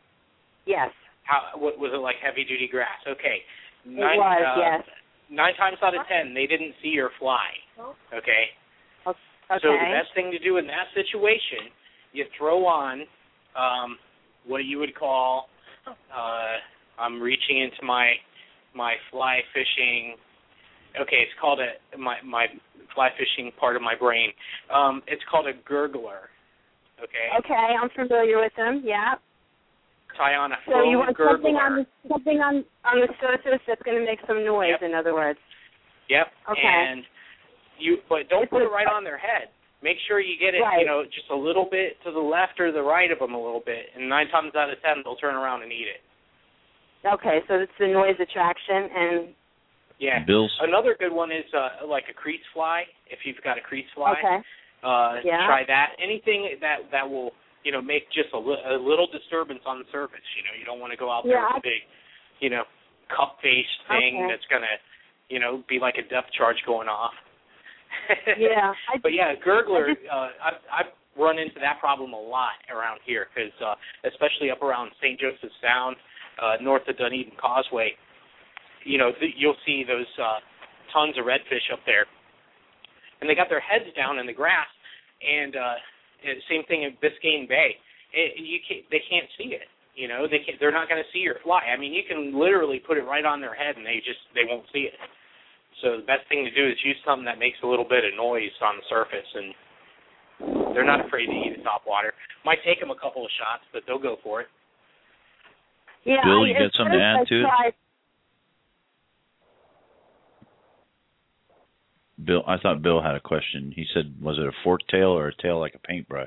Yes. How what, was it like heavy duty grass? Okay. Nine, it was. Uh, yes. Nine times out of ten, they didn't see your fly. Okay. Okay. So the best thing to do in that situation, you throw on um, what you would call. Uh, I'm reaching into my my fly fishing. Okay, it's called a my my fly fishing part of my brain. Um, it's called a gurgler. Okay. Okay, I'm familiar with them. Yeah. Tie on a so foam you want gurgler. something on the something on on the surface that's going to make some noise. Yep. In other words. Yep. Okay. And you, but don't it's put a, it right on their head. Make sure you get it, right. you know, just a little bit to the left or the right of them a little bit, and nine times out of ten they'll turn around and eat it. Okay, so it's the noise attraction and. Yeah. Bill's. Another good one is uh, like a crease fly. If you've got a crease fly, okay. uh, yeah. try that. Anything that that will, you know, make just a, li- a little disturbance on the surface. You know, you don't want to go out there yeah, with a big, you know, cup-faced thing okay. that's gonna, you know, be like a depth charge going off. yeah. I, but yeah, gurgler. I just, uh, I've, I've run into that problem a lot around here because, uh, especially up around Saint Joseph Sound, uh, north of Dunedin Causeway. You know, th- you'll see those uh, tons of redfish up there, and they got their heads down in the grass. And uh, same thing in Biscayne Bay. It, you can't, they can't see it. You know, they can't, they're not going to see your fly. I mean, you can literally put it right on their head, and they just they won't see it. So the best thing to do is use something that makes a little bit of noise on the surface, and they're not afraid to eat a topwater. Might take them a couple of shots, but they'll go for it. Yeah, Bill, I, you got something to add to it? Bill, I thought Bill had a question. He said, was it a fork tail or a tail like a paintbrush?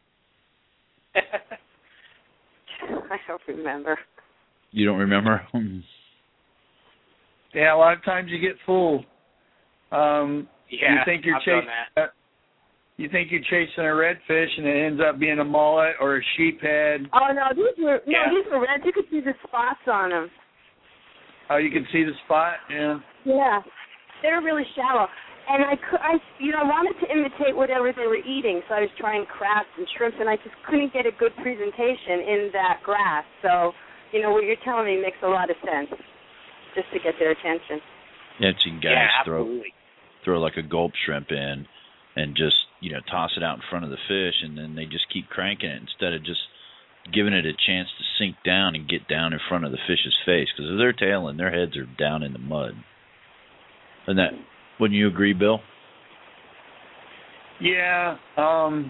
I don't remember. You don't remember? Yeah, a lot of times you get fooled. Um, yeah, you think you're I've chasing, done that. You think you're chasing a redfish, and it ends up being a mullet or a sheephead. Oh no, these were no, yeah. these were reds. You could see the spots on them. Oh, you can see the spot, yeah. Yeah, they were really shallow. And I, could, I, you know, I wanted to imitate whatever they were eating, so I was trying crabs and shrimps, and I just couldn't get a good presentation in that grass. So, you know, what you're telling me makes a lot of sense, just to get their attention. Yeah, so you guys yeah, throw absolutely. throw like a gulp shrimp in, and just you know toss it out in front of the fish, and then they just keep cranking it instead of just giving it a chance to sink down and get down in front of the fish's face, because if they're tailing, their heads are down in the mud. And that. Wouldn't you agree, Bill? Yeah. Um,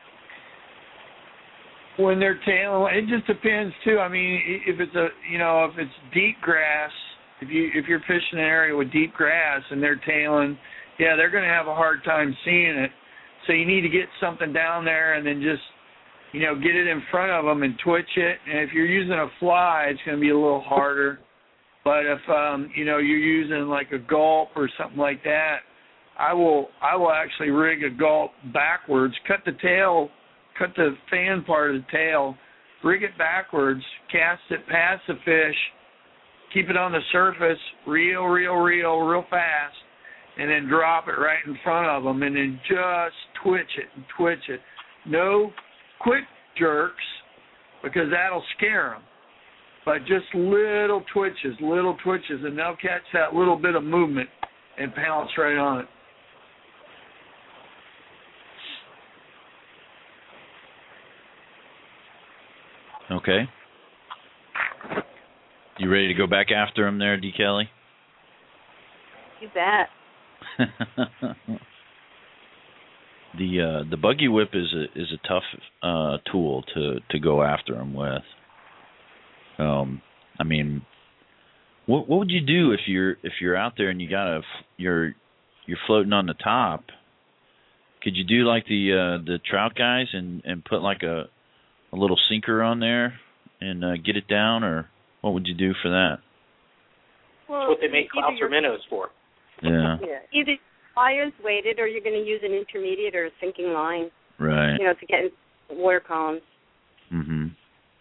when they're tailing, it just depends too. I mean, if it's a you know if it's deep grass, if you if you're fishing an area with deep grass and they're tailing, yeah, they're going to have a hard time seeing it. So you need to get something down there and then just you know get it in front of them and twitch it. And if you're using a fly, it's going to be a little harder. But if um, you know you're using like a gulp or something like that, I will I will actually rig a gulp backwards, cut the tail, cut the fan part of the tail, rig it backwards, cast it past the fish, keep it on the surface, reel, reel, reel, real fast, and then drop it right in front of them, and then just twitch it and twitch it. No quick jerks, because that'll scare them. But just little twitches, little twitches, and they'll catch that little bit of movement and pounce right on it. Okay. You ready to go back after him there, D. Kelly? You bet. the uh, the buggy whip is a is a tough uh, tool to, to go after him with. Um, I mean, what what would you do if you're if you're out there and you got a you're you're floating on the top, Could you do like the uh, the trout guys and, and put like a a little sinker on there and uh, get it down, or what would you do for that? Well, That's what they make Clouser minnows for. Yeah. Yeah. Either pliers weighted, or you're going to use an intermediate or a sinking line. Right. You know, to get in water columns. Mhm.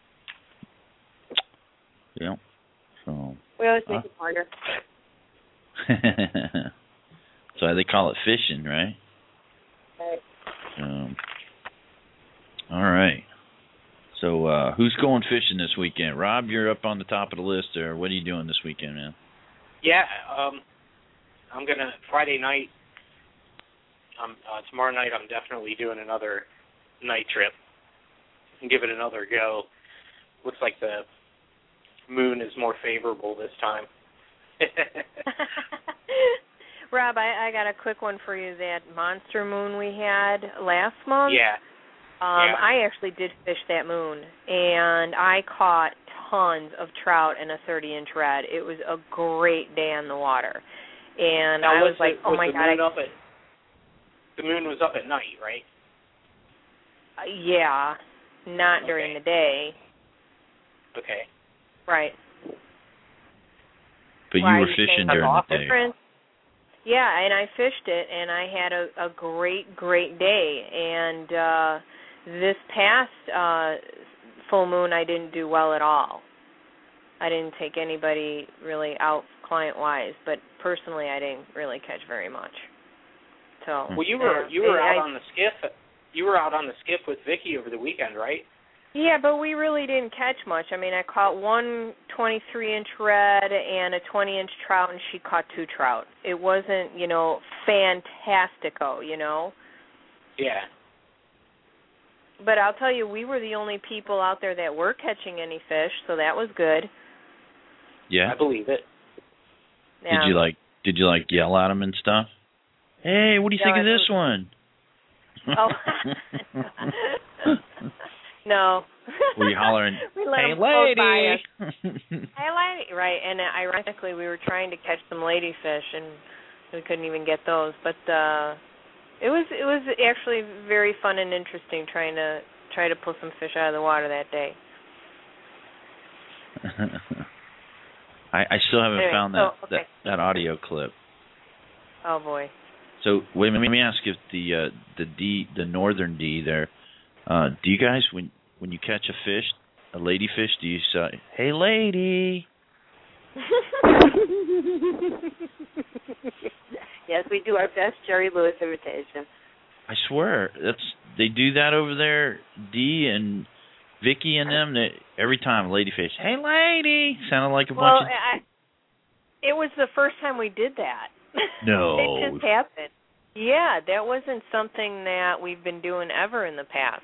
Yeah. So. We always make uh. it harder. So they call it fishing, right? Right. Um. All right. So uh, who's going fishing this weekend? Rob, you're up on the top of the list there. What are you doing this weekend, man? Yeah, um, I'm gonna Friday night. Um, uh, tomorrow night, I'm definitely doing another night trip and give it another go. Looks like the moon is more favorable this time. Rob, I, I got a quick one for you. That monster moon we had last month. Yeah. Um, yeah. I actually did fish that moon, and I caught tons of trout in a thirty-inch red. It was a great day on the water, and now, I was, was like, it, "Oh was my the god!" Moon I, up at, the moon was up at night, right? uh, yeah, not okay. during the day. Okay. Right. But Why you were are you fishing saying during that's the day. different? Yeah, and I fished it, and I had a, a great, great day. And uh, this past uh, full moon, I didn't do well at all. I didn't take anybody really out client-wise, but personally, I didn't really catch very much. So. Well, you were uh, you were I, out on the skiff. You were out on the skiff with Vicky over the weekend, right? Yeah, but we really didn't catch much. I mean, I caught one twenty-three-inch red and a twenty-inch trout, and she caught two trout. It wasn't, you know, fantastico, you know? Yeah. But I'll tell you, we were the only people out there that were catching any fish, so that was good. Yeah. I believe it. Yeah. Did you like did you like yell at them and stuff? Hey, what do you No, think of I this one? Oh. No. Were you hollering, we let hey, them float by lady? us. Hey, lady. Right, and uh, ironically, we were trying to catch some ladyfish, and we couldn't even get those. But uh, it was it was actually very fun and interesting trying to try to pull some fish out of the water that day. I, I still haven't Anyway, found that, so, okay. that that audio clip. Oh boy. So wait, let me ask if the uh, the D the northern D there. Uh, do you guys when when you catch a fish, a ladyfish, do you say, "Hey, lady"? Yes, we do our best Jerry Lewis imitation. I swear, that's they do that over there. D and Vicky and them. That every time a ladyfish, "Hey, lady," sounded like a well, bunch of. I, it was the first time we did that. No. It just happened. Yeah, that wasn't something that we've been doing ever in the past.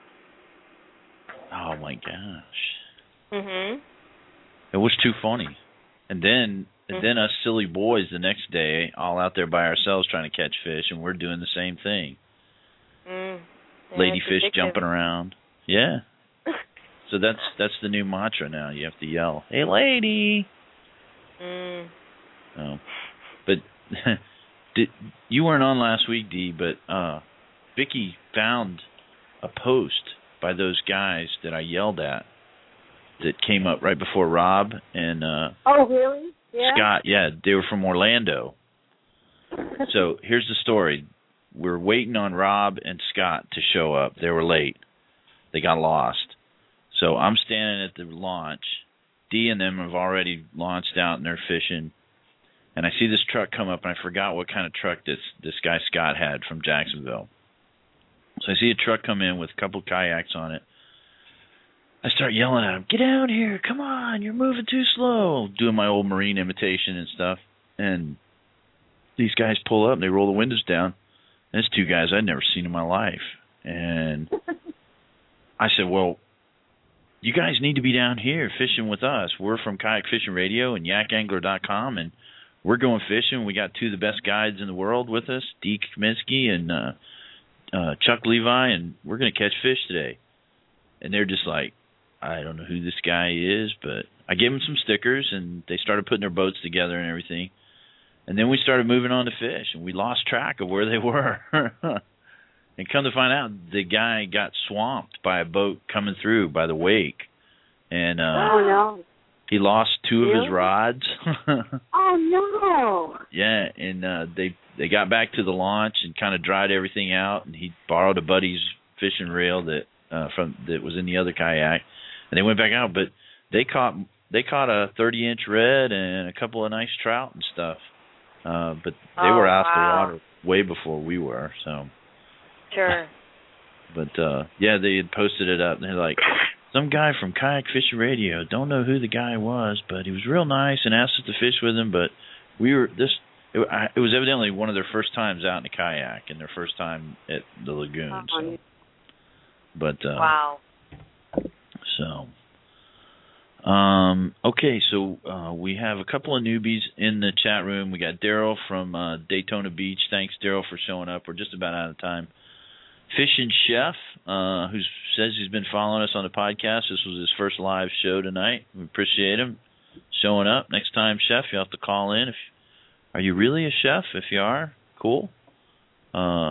Oh my gosh. Mhm. It was too funny. And then mm-hmm. and then us silly boys the next day all out there by ourselves trying to catch fish, and we're doing the same thing. Mm. Yeah, Ladyfish jumping around. Yeah. So that's that's the new mantra now. You have to yell, "Hey, lady." Mm. Oh. But did you weren't on last week, Dee, but uh Vicky found a post by those guys that I yelled at that came up right before Rob and uh Oh, really? Yeah. Scott. Yeah, they were from Orlando. So here's the story. We're waiting on Rob and Scott to show up. They were late. They got lost. So I'm standing at the launch. Dee and them have already launched out and they're fishing. And I see this truck come up, and I forgot what kind of truck this this guy Scott had from Jacksonville. So I see a truck come in with a couple of kayaks on it. I start yelling at him, "Get down here, come on, you're moving too slow," doing my old Marine imitation and stuff. And these guys pull up, and they roll the windows down. And it's two guys I'd never seen in my life. And I said, well, you guys need to be down here fishing with us. We're from Kayak Fishing Radio and yak angler dot com, and we're going fishing. We got two of the best guides in the world with us, Dee Kaminsky and uh, uh, Chuck Levi, and we're going to catch fish today. And they're just like, I don't know who this guy is, but I gave them some stickers, and they started putting their boats together and everything. And then we started moving on to fish, and we lost track of where they were. And come to find out, the guy got swamped by a boat coming through by the wake, and uh, oh no, he lost two really? of his rods. Oh no! Yeah, and uh, they they got back to the launch and kind of dried everything out, and he borrowed a buddy's fishing reel that uh, from that was in the other kayak, and they went back out, but they caught they caught a thirty inch red and a couple of nice trout and stuff, uh, but they oh, were out wow. the water way before we were, so. Sure. But, uh, yeah, they had posted it up, and they're like, some guy from Kayak Fishing Radio, don't know who the guy was, but he was real nice and asked us to fish with him, but we were, this, it, I, it was evidently one of their first times out in a kayak and their first time at the lagoon, so. But, uh. Wow. So. Um, okay, so uh, we have a couple of newbies in the chat room. We got Daryl from uh, Daytona Beach. Thanks, Daryl, for showing up. We're just about out of time. Fishing Chef, uh, who says he's been following us on the podcast. This was his first live show tonight. We appreciate him showing up. Next time, Chef, you'll have to call in. If Are you really a chef? If you are, cool. Uh,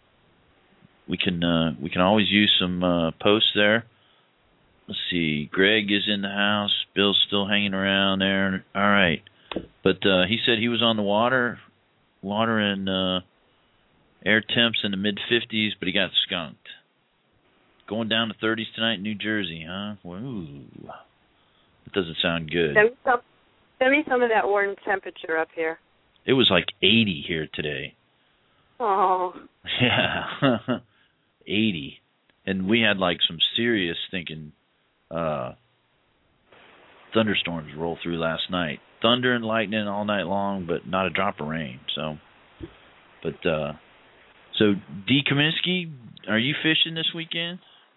we can uh, we can always use some uh, posts there. Let's see. Greg is in the house. Bill's still hanging around there. All right. But uh, he said he was on the water, water and uh, air temps in the mid fifties, but he got skunked. Going down to thirties tonight in New Jersey, huh? Woo. That doesn't sound good. Send me some, send me some of that warm temperature up here. It was like eighty here today. Oh. Yeah. eighty. And we had like some serious thinking uh, thunderstorms roll through last night. Thunder and lightning all night long, but not a drop of rain. So, but, uh, so D. Kaminsky, are you fishing this weekend?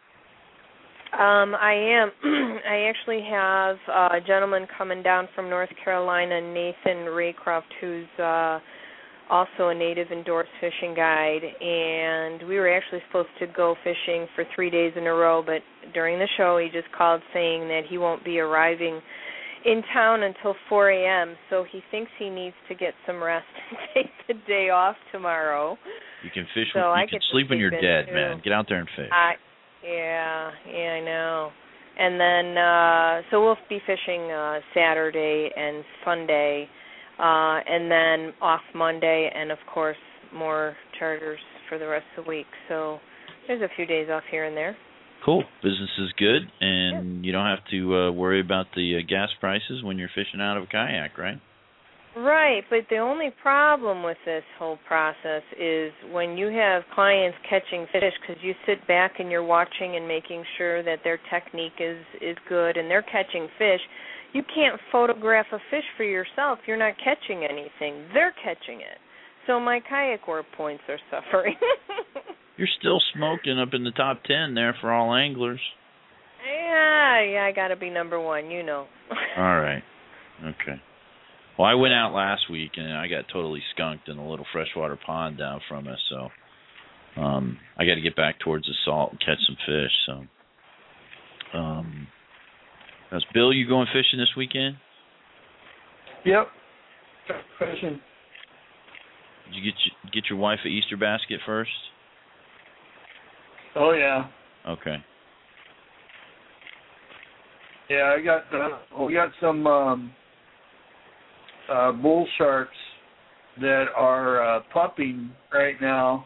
Um, I am. I actually have uh, a gentleman coming down from North Carolina, Nathan Raycroft, who's uh, also a native indoors fishing guide, and we were actually supposed to go fishing for three days in a row, but during the show he just called saying that he won't be arriving in town until four a.m., so he thinks he needs to get some rest and take the day off tomorrow. You can fish. So when, you I can get sleep when you're dead, too. man. Get out there and fish. I, yeah, yeah, I know. And then, uh, so we'll be fishing uh, Saturday and Sunday, uh, and then off Monday, and of course more charters for the rest of the week. So there's a few days off here and there. Cool. Business is good, and you don't have to uh, worry about the uh, gas prices when you're fishing out of a kayak, right? Right, but the only problem with this whole process is when you have clients catching fish, because you sit back and you're watching and making sure that their technique is, is good and they're catching fish, you can't photograph a fish for yourself. You're not catching anything. They're catching it. So my kayak work points are suffering. You're still smoking up in the top ten there for all anglers. Yeah, yeah, I got to be number one, you know. All right. Okay. Well, I went out last week, and I got totally skunked in a little freshwater pond down from us, so um, I got to get back towards the salt and catch some fish. So, um, that's Bill, you going fishing this weekend? Yep. Fishing. Did you get your, get your wife an Easter basket first? Oh, yeah. Okay. Yeah, I got uh, we got some um, uh, bull sharks that are uh, pupping right now.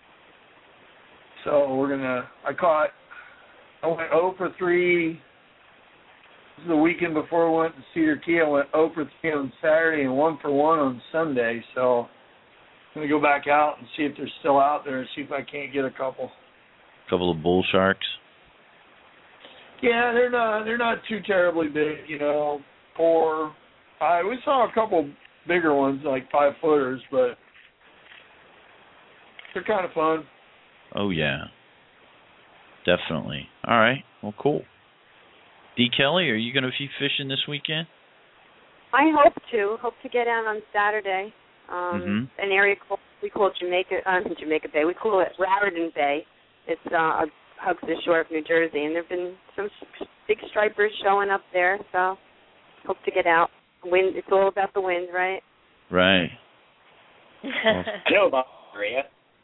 So we're gonna. I caught. I went zero for three. This is the weekend before I went to Cedar Key. I went zero for three on Saturday and one for one on Sunday. So I'm gonna go back out and see if they're still out there and see if I can't get a couple. Couple of bull sharks. Yeah, they're not they're not too terribly big, you know. Or I we saw a couple bigger ones, like five footers, but they're kind of fun. Oh yeah, definitely. All right, well, cool. D. Kelly, are you going to be fishing this weekend? I hope to. Hope to get out on Saturday. Um, mm-hmm. An area called, we call it Jamaica, uh, Jamaica Bay. We call it Raritan Bay. It's uh, hugs the shore of New Jersey, and there have been some big stripers showing up there. So hope to get out. Wind. It's all about the wind, right? Right. I know about Maria.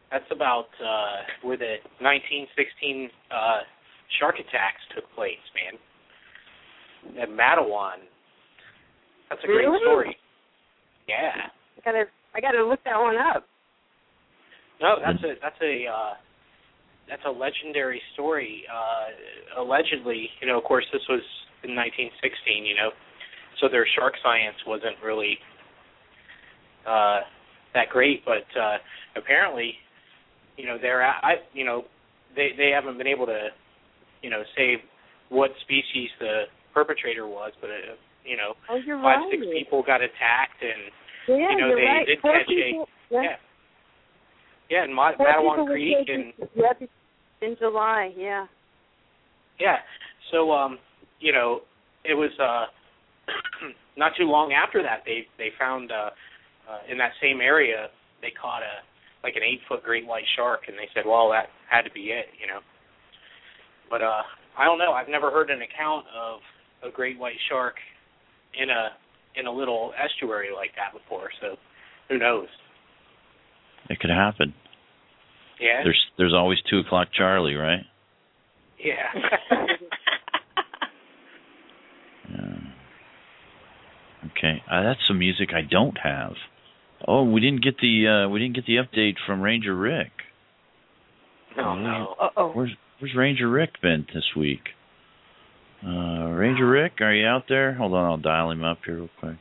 That's about uh, where the nineteen sixteen uh, shark attacks took place, man. At Mattawan. That's a really? great story. Yeah. I gotta, I gotta look that one up. No, that's a that's a uh, that's a legendary story. Uh, allegedly, you know, of course, this was in nineteen sixteen. You know, so their shark science wasn't really uh, that great, but uh, apparently, you know, they're I you know they they haven't been able to, you know, say what species the perpetrator was, but uh, you know, oh, you're five right. six people got attacked, and yeah, you know you're they right. did Four catch people, a yeah. yeah yeah in Ma- Four Mattawan people were Creek taken- and yeah, in July, yeah. yeah. So um, you know, it was uh, not too long after that they they found uh, uh, in that same area they caught a like an eight foot great white shark, and they said, well, that had to be it, you know. But uh, I don't know. I've never heard an account of a great white shark in a in a little estuary like that before. So who knows? It could happen. Yeah. There's there's always two o'clock Charlie, right? Yeah. yeah. Okay, uh, that's some music I don't have. Oh, we didn't get the uh, we didn't get the update from Ranger Rick. Oh no. Uh oh. Where's Where's Ranger Rick been this week? Uh, Ranger Rick, are you out there? Hold on, I'll dial him up here real quick.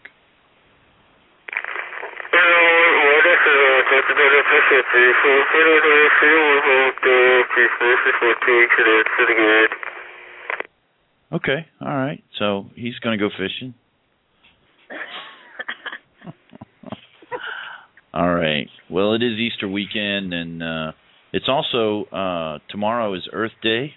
Okay, all right. So he's going to go fishing. All right. Well, it is Easter weekend, and uh, it's also uh, tomorrow is Earth Day,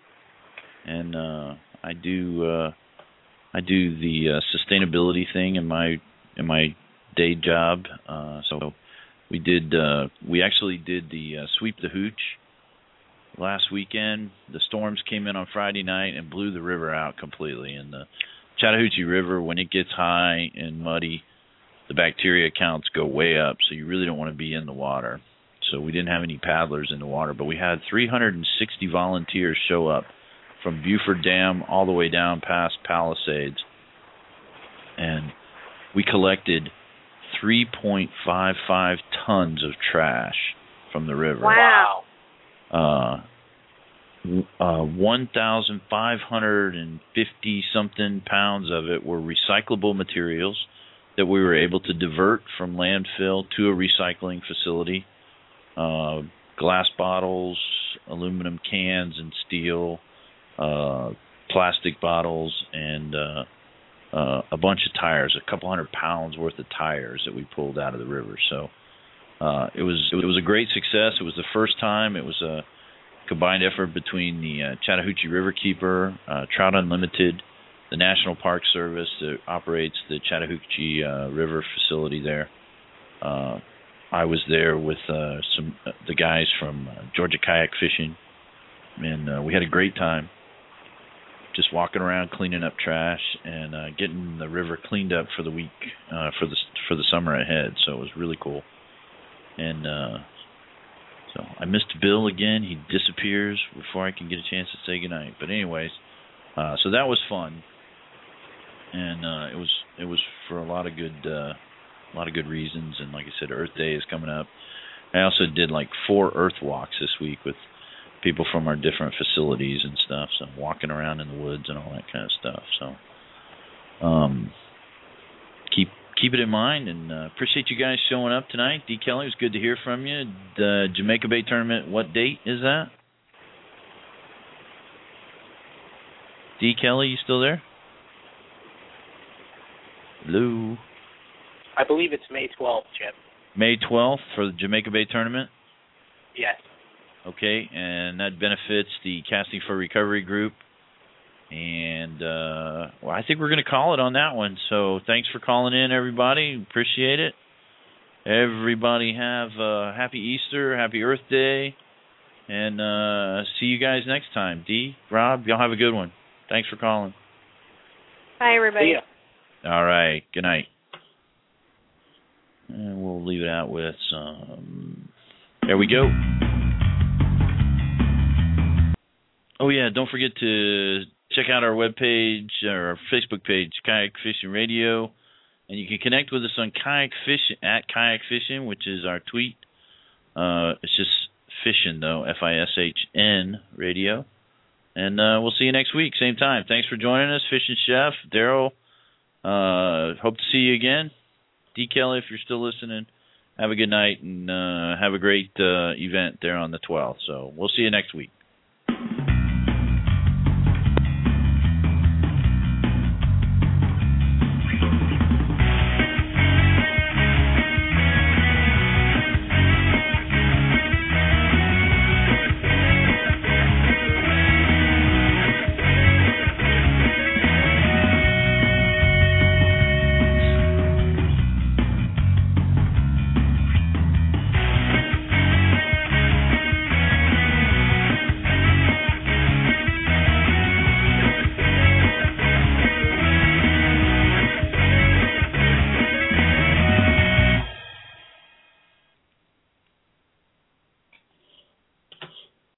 and uh, I do uh, I do the uh, sustainability thing in my in my day job. Uh, so we did uh, we actually did the uh, Sweep the Hooch last weekend. The storms came in on Friday night and blew the river out completely. And the Chattahoochee River, when it gets high and muddy, the bacteria counts go way up, so you really don't want to be in the water. So we didn't have any paddlers in the water, but we had three hundred sixty volunteers show up from Buford Dam all the way down past Palisades. And we collected three point five five tons of trash from the river. Wow. Uh, uh, one thousand five hundred fifty something pounds of it were recyclable materials that we were able to divert from landfill to a recycling facility. Uh, glass bottles, aluminum cans and steel, uh, plastic bottles, and uh, uh, a bunch of tires, a couple hundred pounds worth of tires that we pulled out of the river. So uh, it was it was a great success. It was the first time. It was a combined effort between the uh, Chattahoochee Riverkeeper, uh, Trout Unlimited, the National Park Service that operates the Chattahoochee uh, River facility there. Uh, I was there with uh, some uh, the guys from uh, Georgia Kayak Fishing, and uh, we had a great time just walking around cleaning up trash and uh, getting the river cleaned up for the week uh, for the for the summer ahead. So it was really cool. And uh, so I missed Bill again. He disappears before I can get a chance to say goodnight. But anyways, uh, so that was fun. And uh, it was it was for a lot of good uh, a lot of good reasons. And like I said, Earth Day is coming up. I also did like four Earth walks this week with people from our different facilities and stuff. So walking around in the woods and all that kind of stuff. So um, keep keep it in mind, and uh, appreciate you guys showing up tonight. D. Kelly, it was good to hear from you. The Jamaica Bay tournament, what date is that? D. Kelly, you still there? Hello. I believe it's May twelfth, Chip. May twelfth for the Jamaica Bay tournament? Yes. Okay, and that benefits the Casting for Recovery group. And uh, well, I think we're going to call it on that one. So thanks for calling in, everybody. Appreciate it. Everybody have a happy Easter, happy Earth Day, and uh, see you guys next time. Dee, Rob, y'all have a good one. Thanks for calling. Bye, everybody. See ya. All right. Good night. And we'll leave it out with some There we go. Oh, yeah, don't forget to check out our webpage, or our Facebook page, Kayak Fishing Radio. And you can connect with us on Kayak Fishing, at Kayak Fishing, which is our tweet. Uh, it's just fishing, though, F I S H N radio. And uh, we'll see you next week, same time. Thanks for joining us, Fishing Chef, Daryl. Uh, hope to see you again. D. Kelly, if you're still listening, have a good night and uh, have a great uh, event there on the twelfth. So we'll see you next week.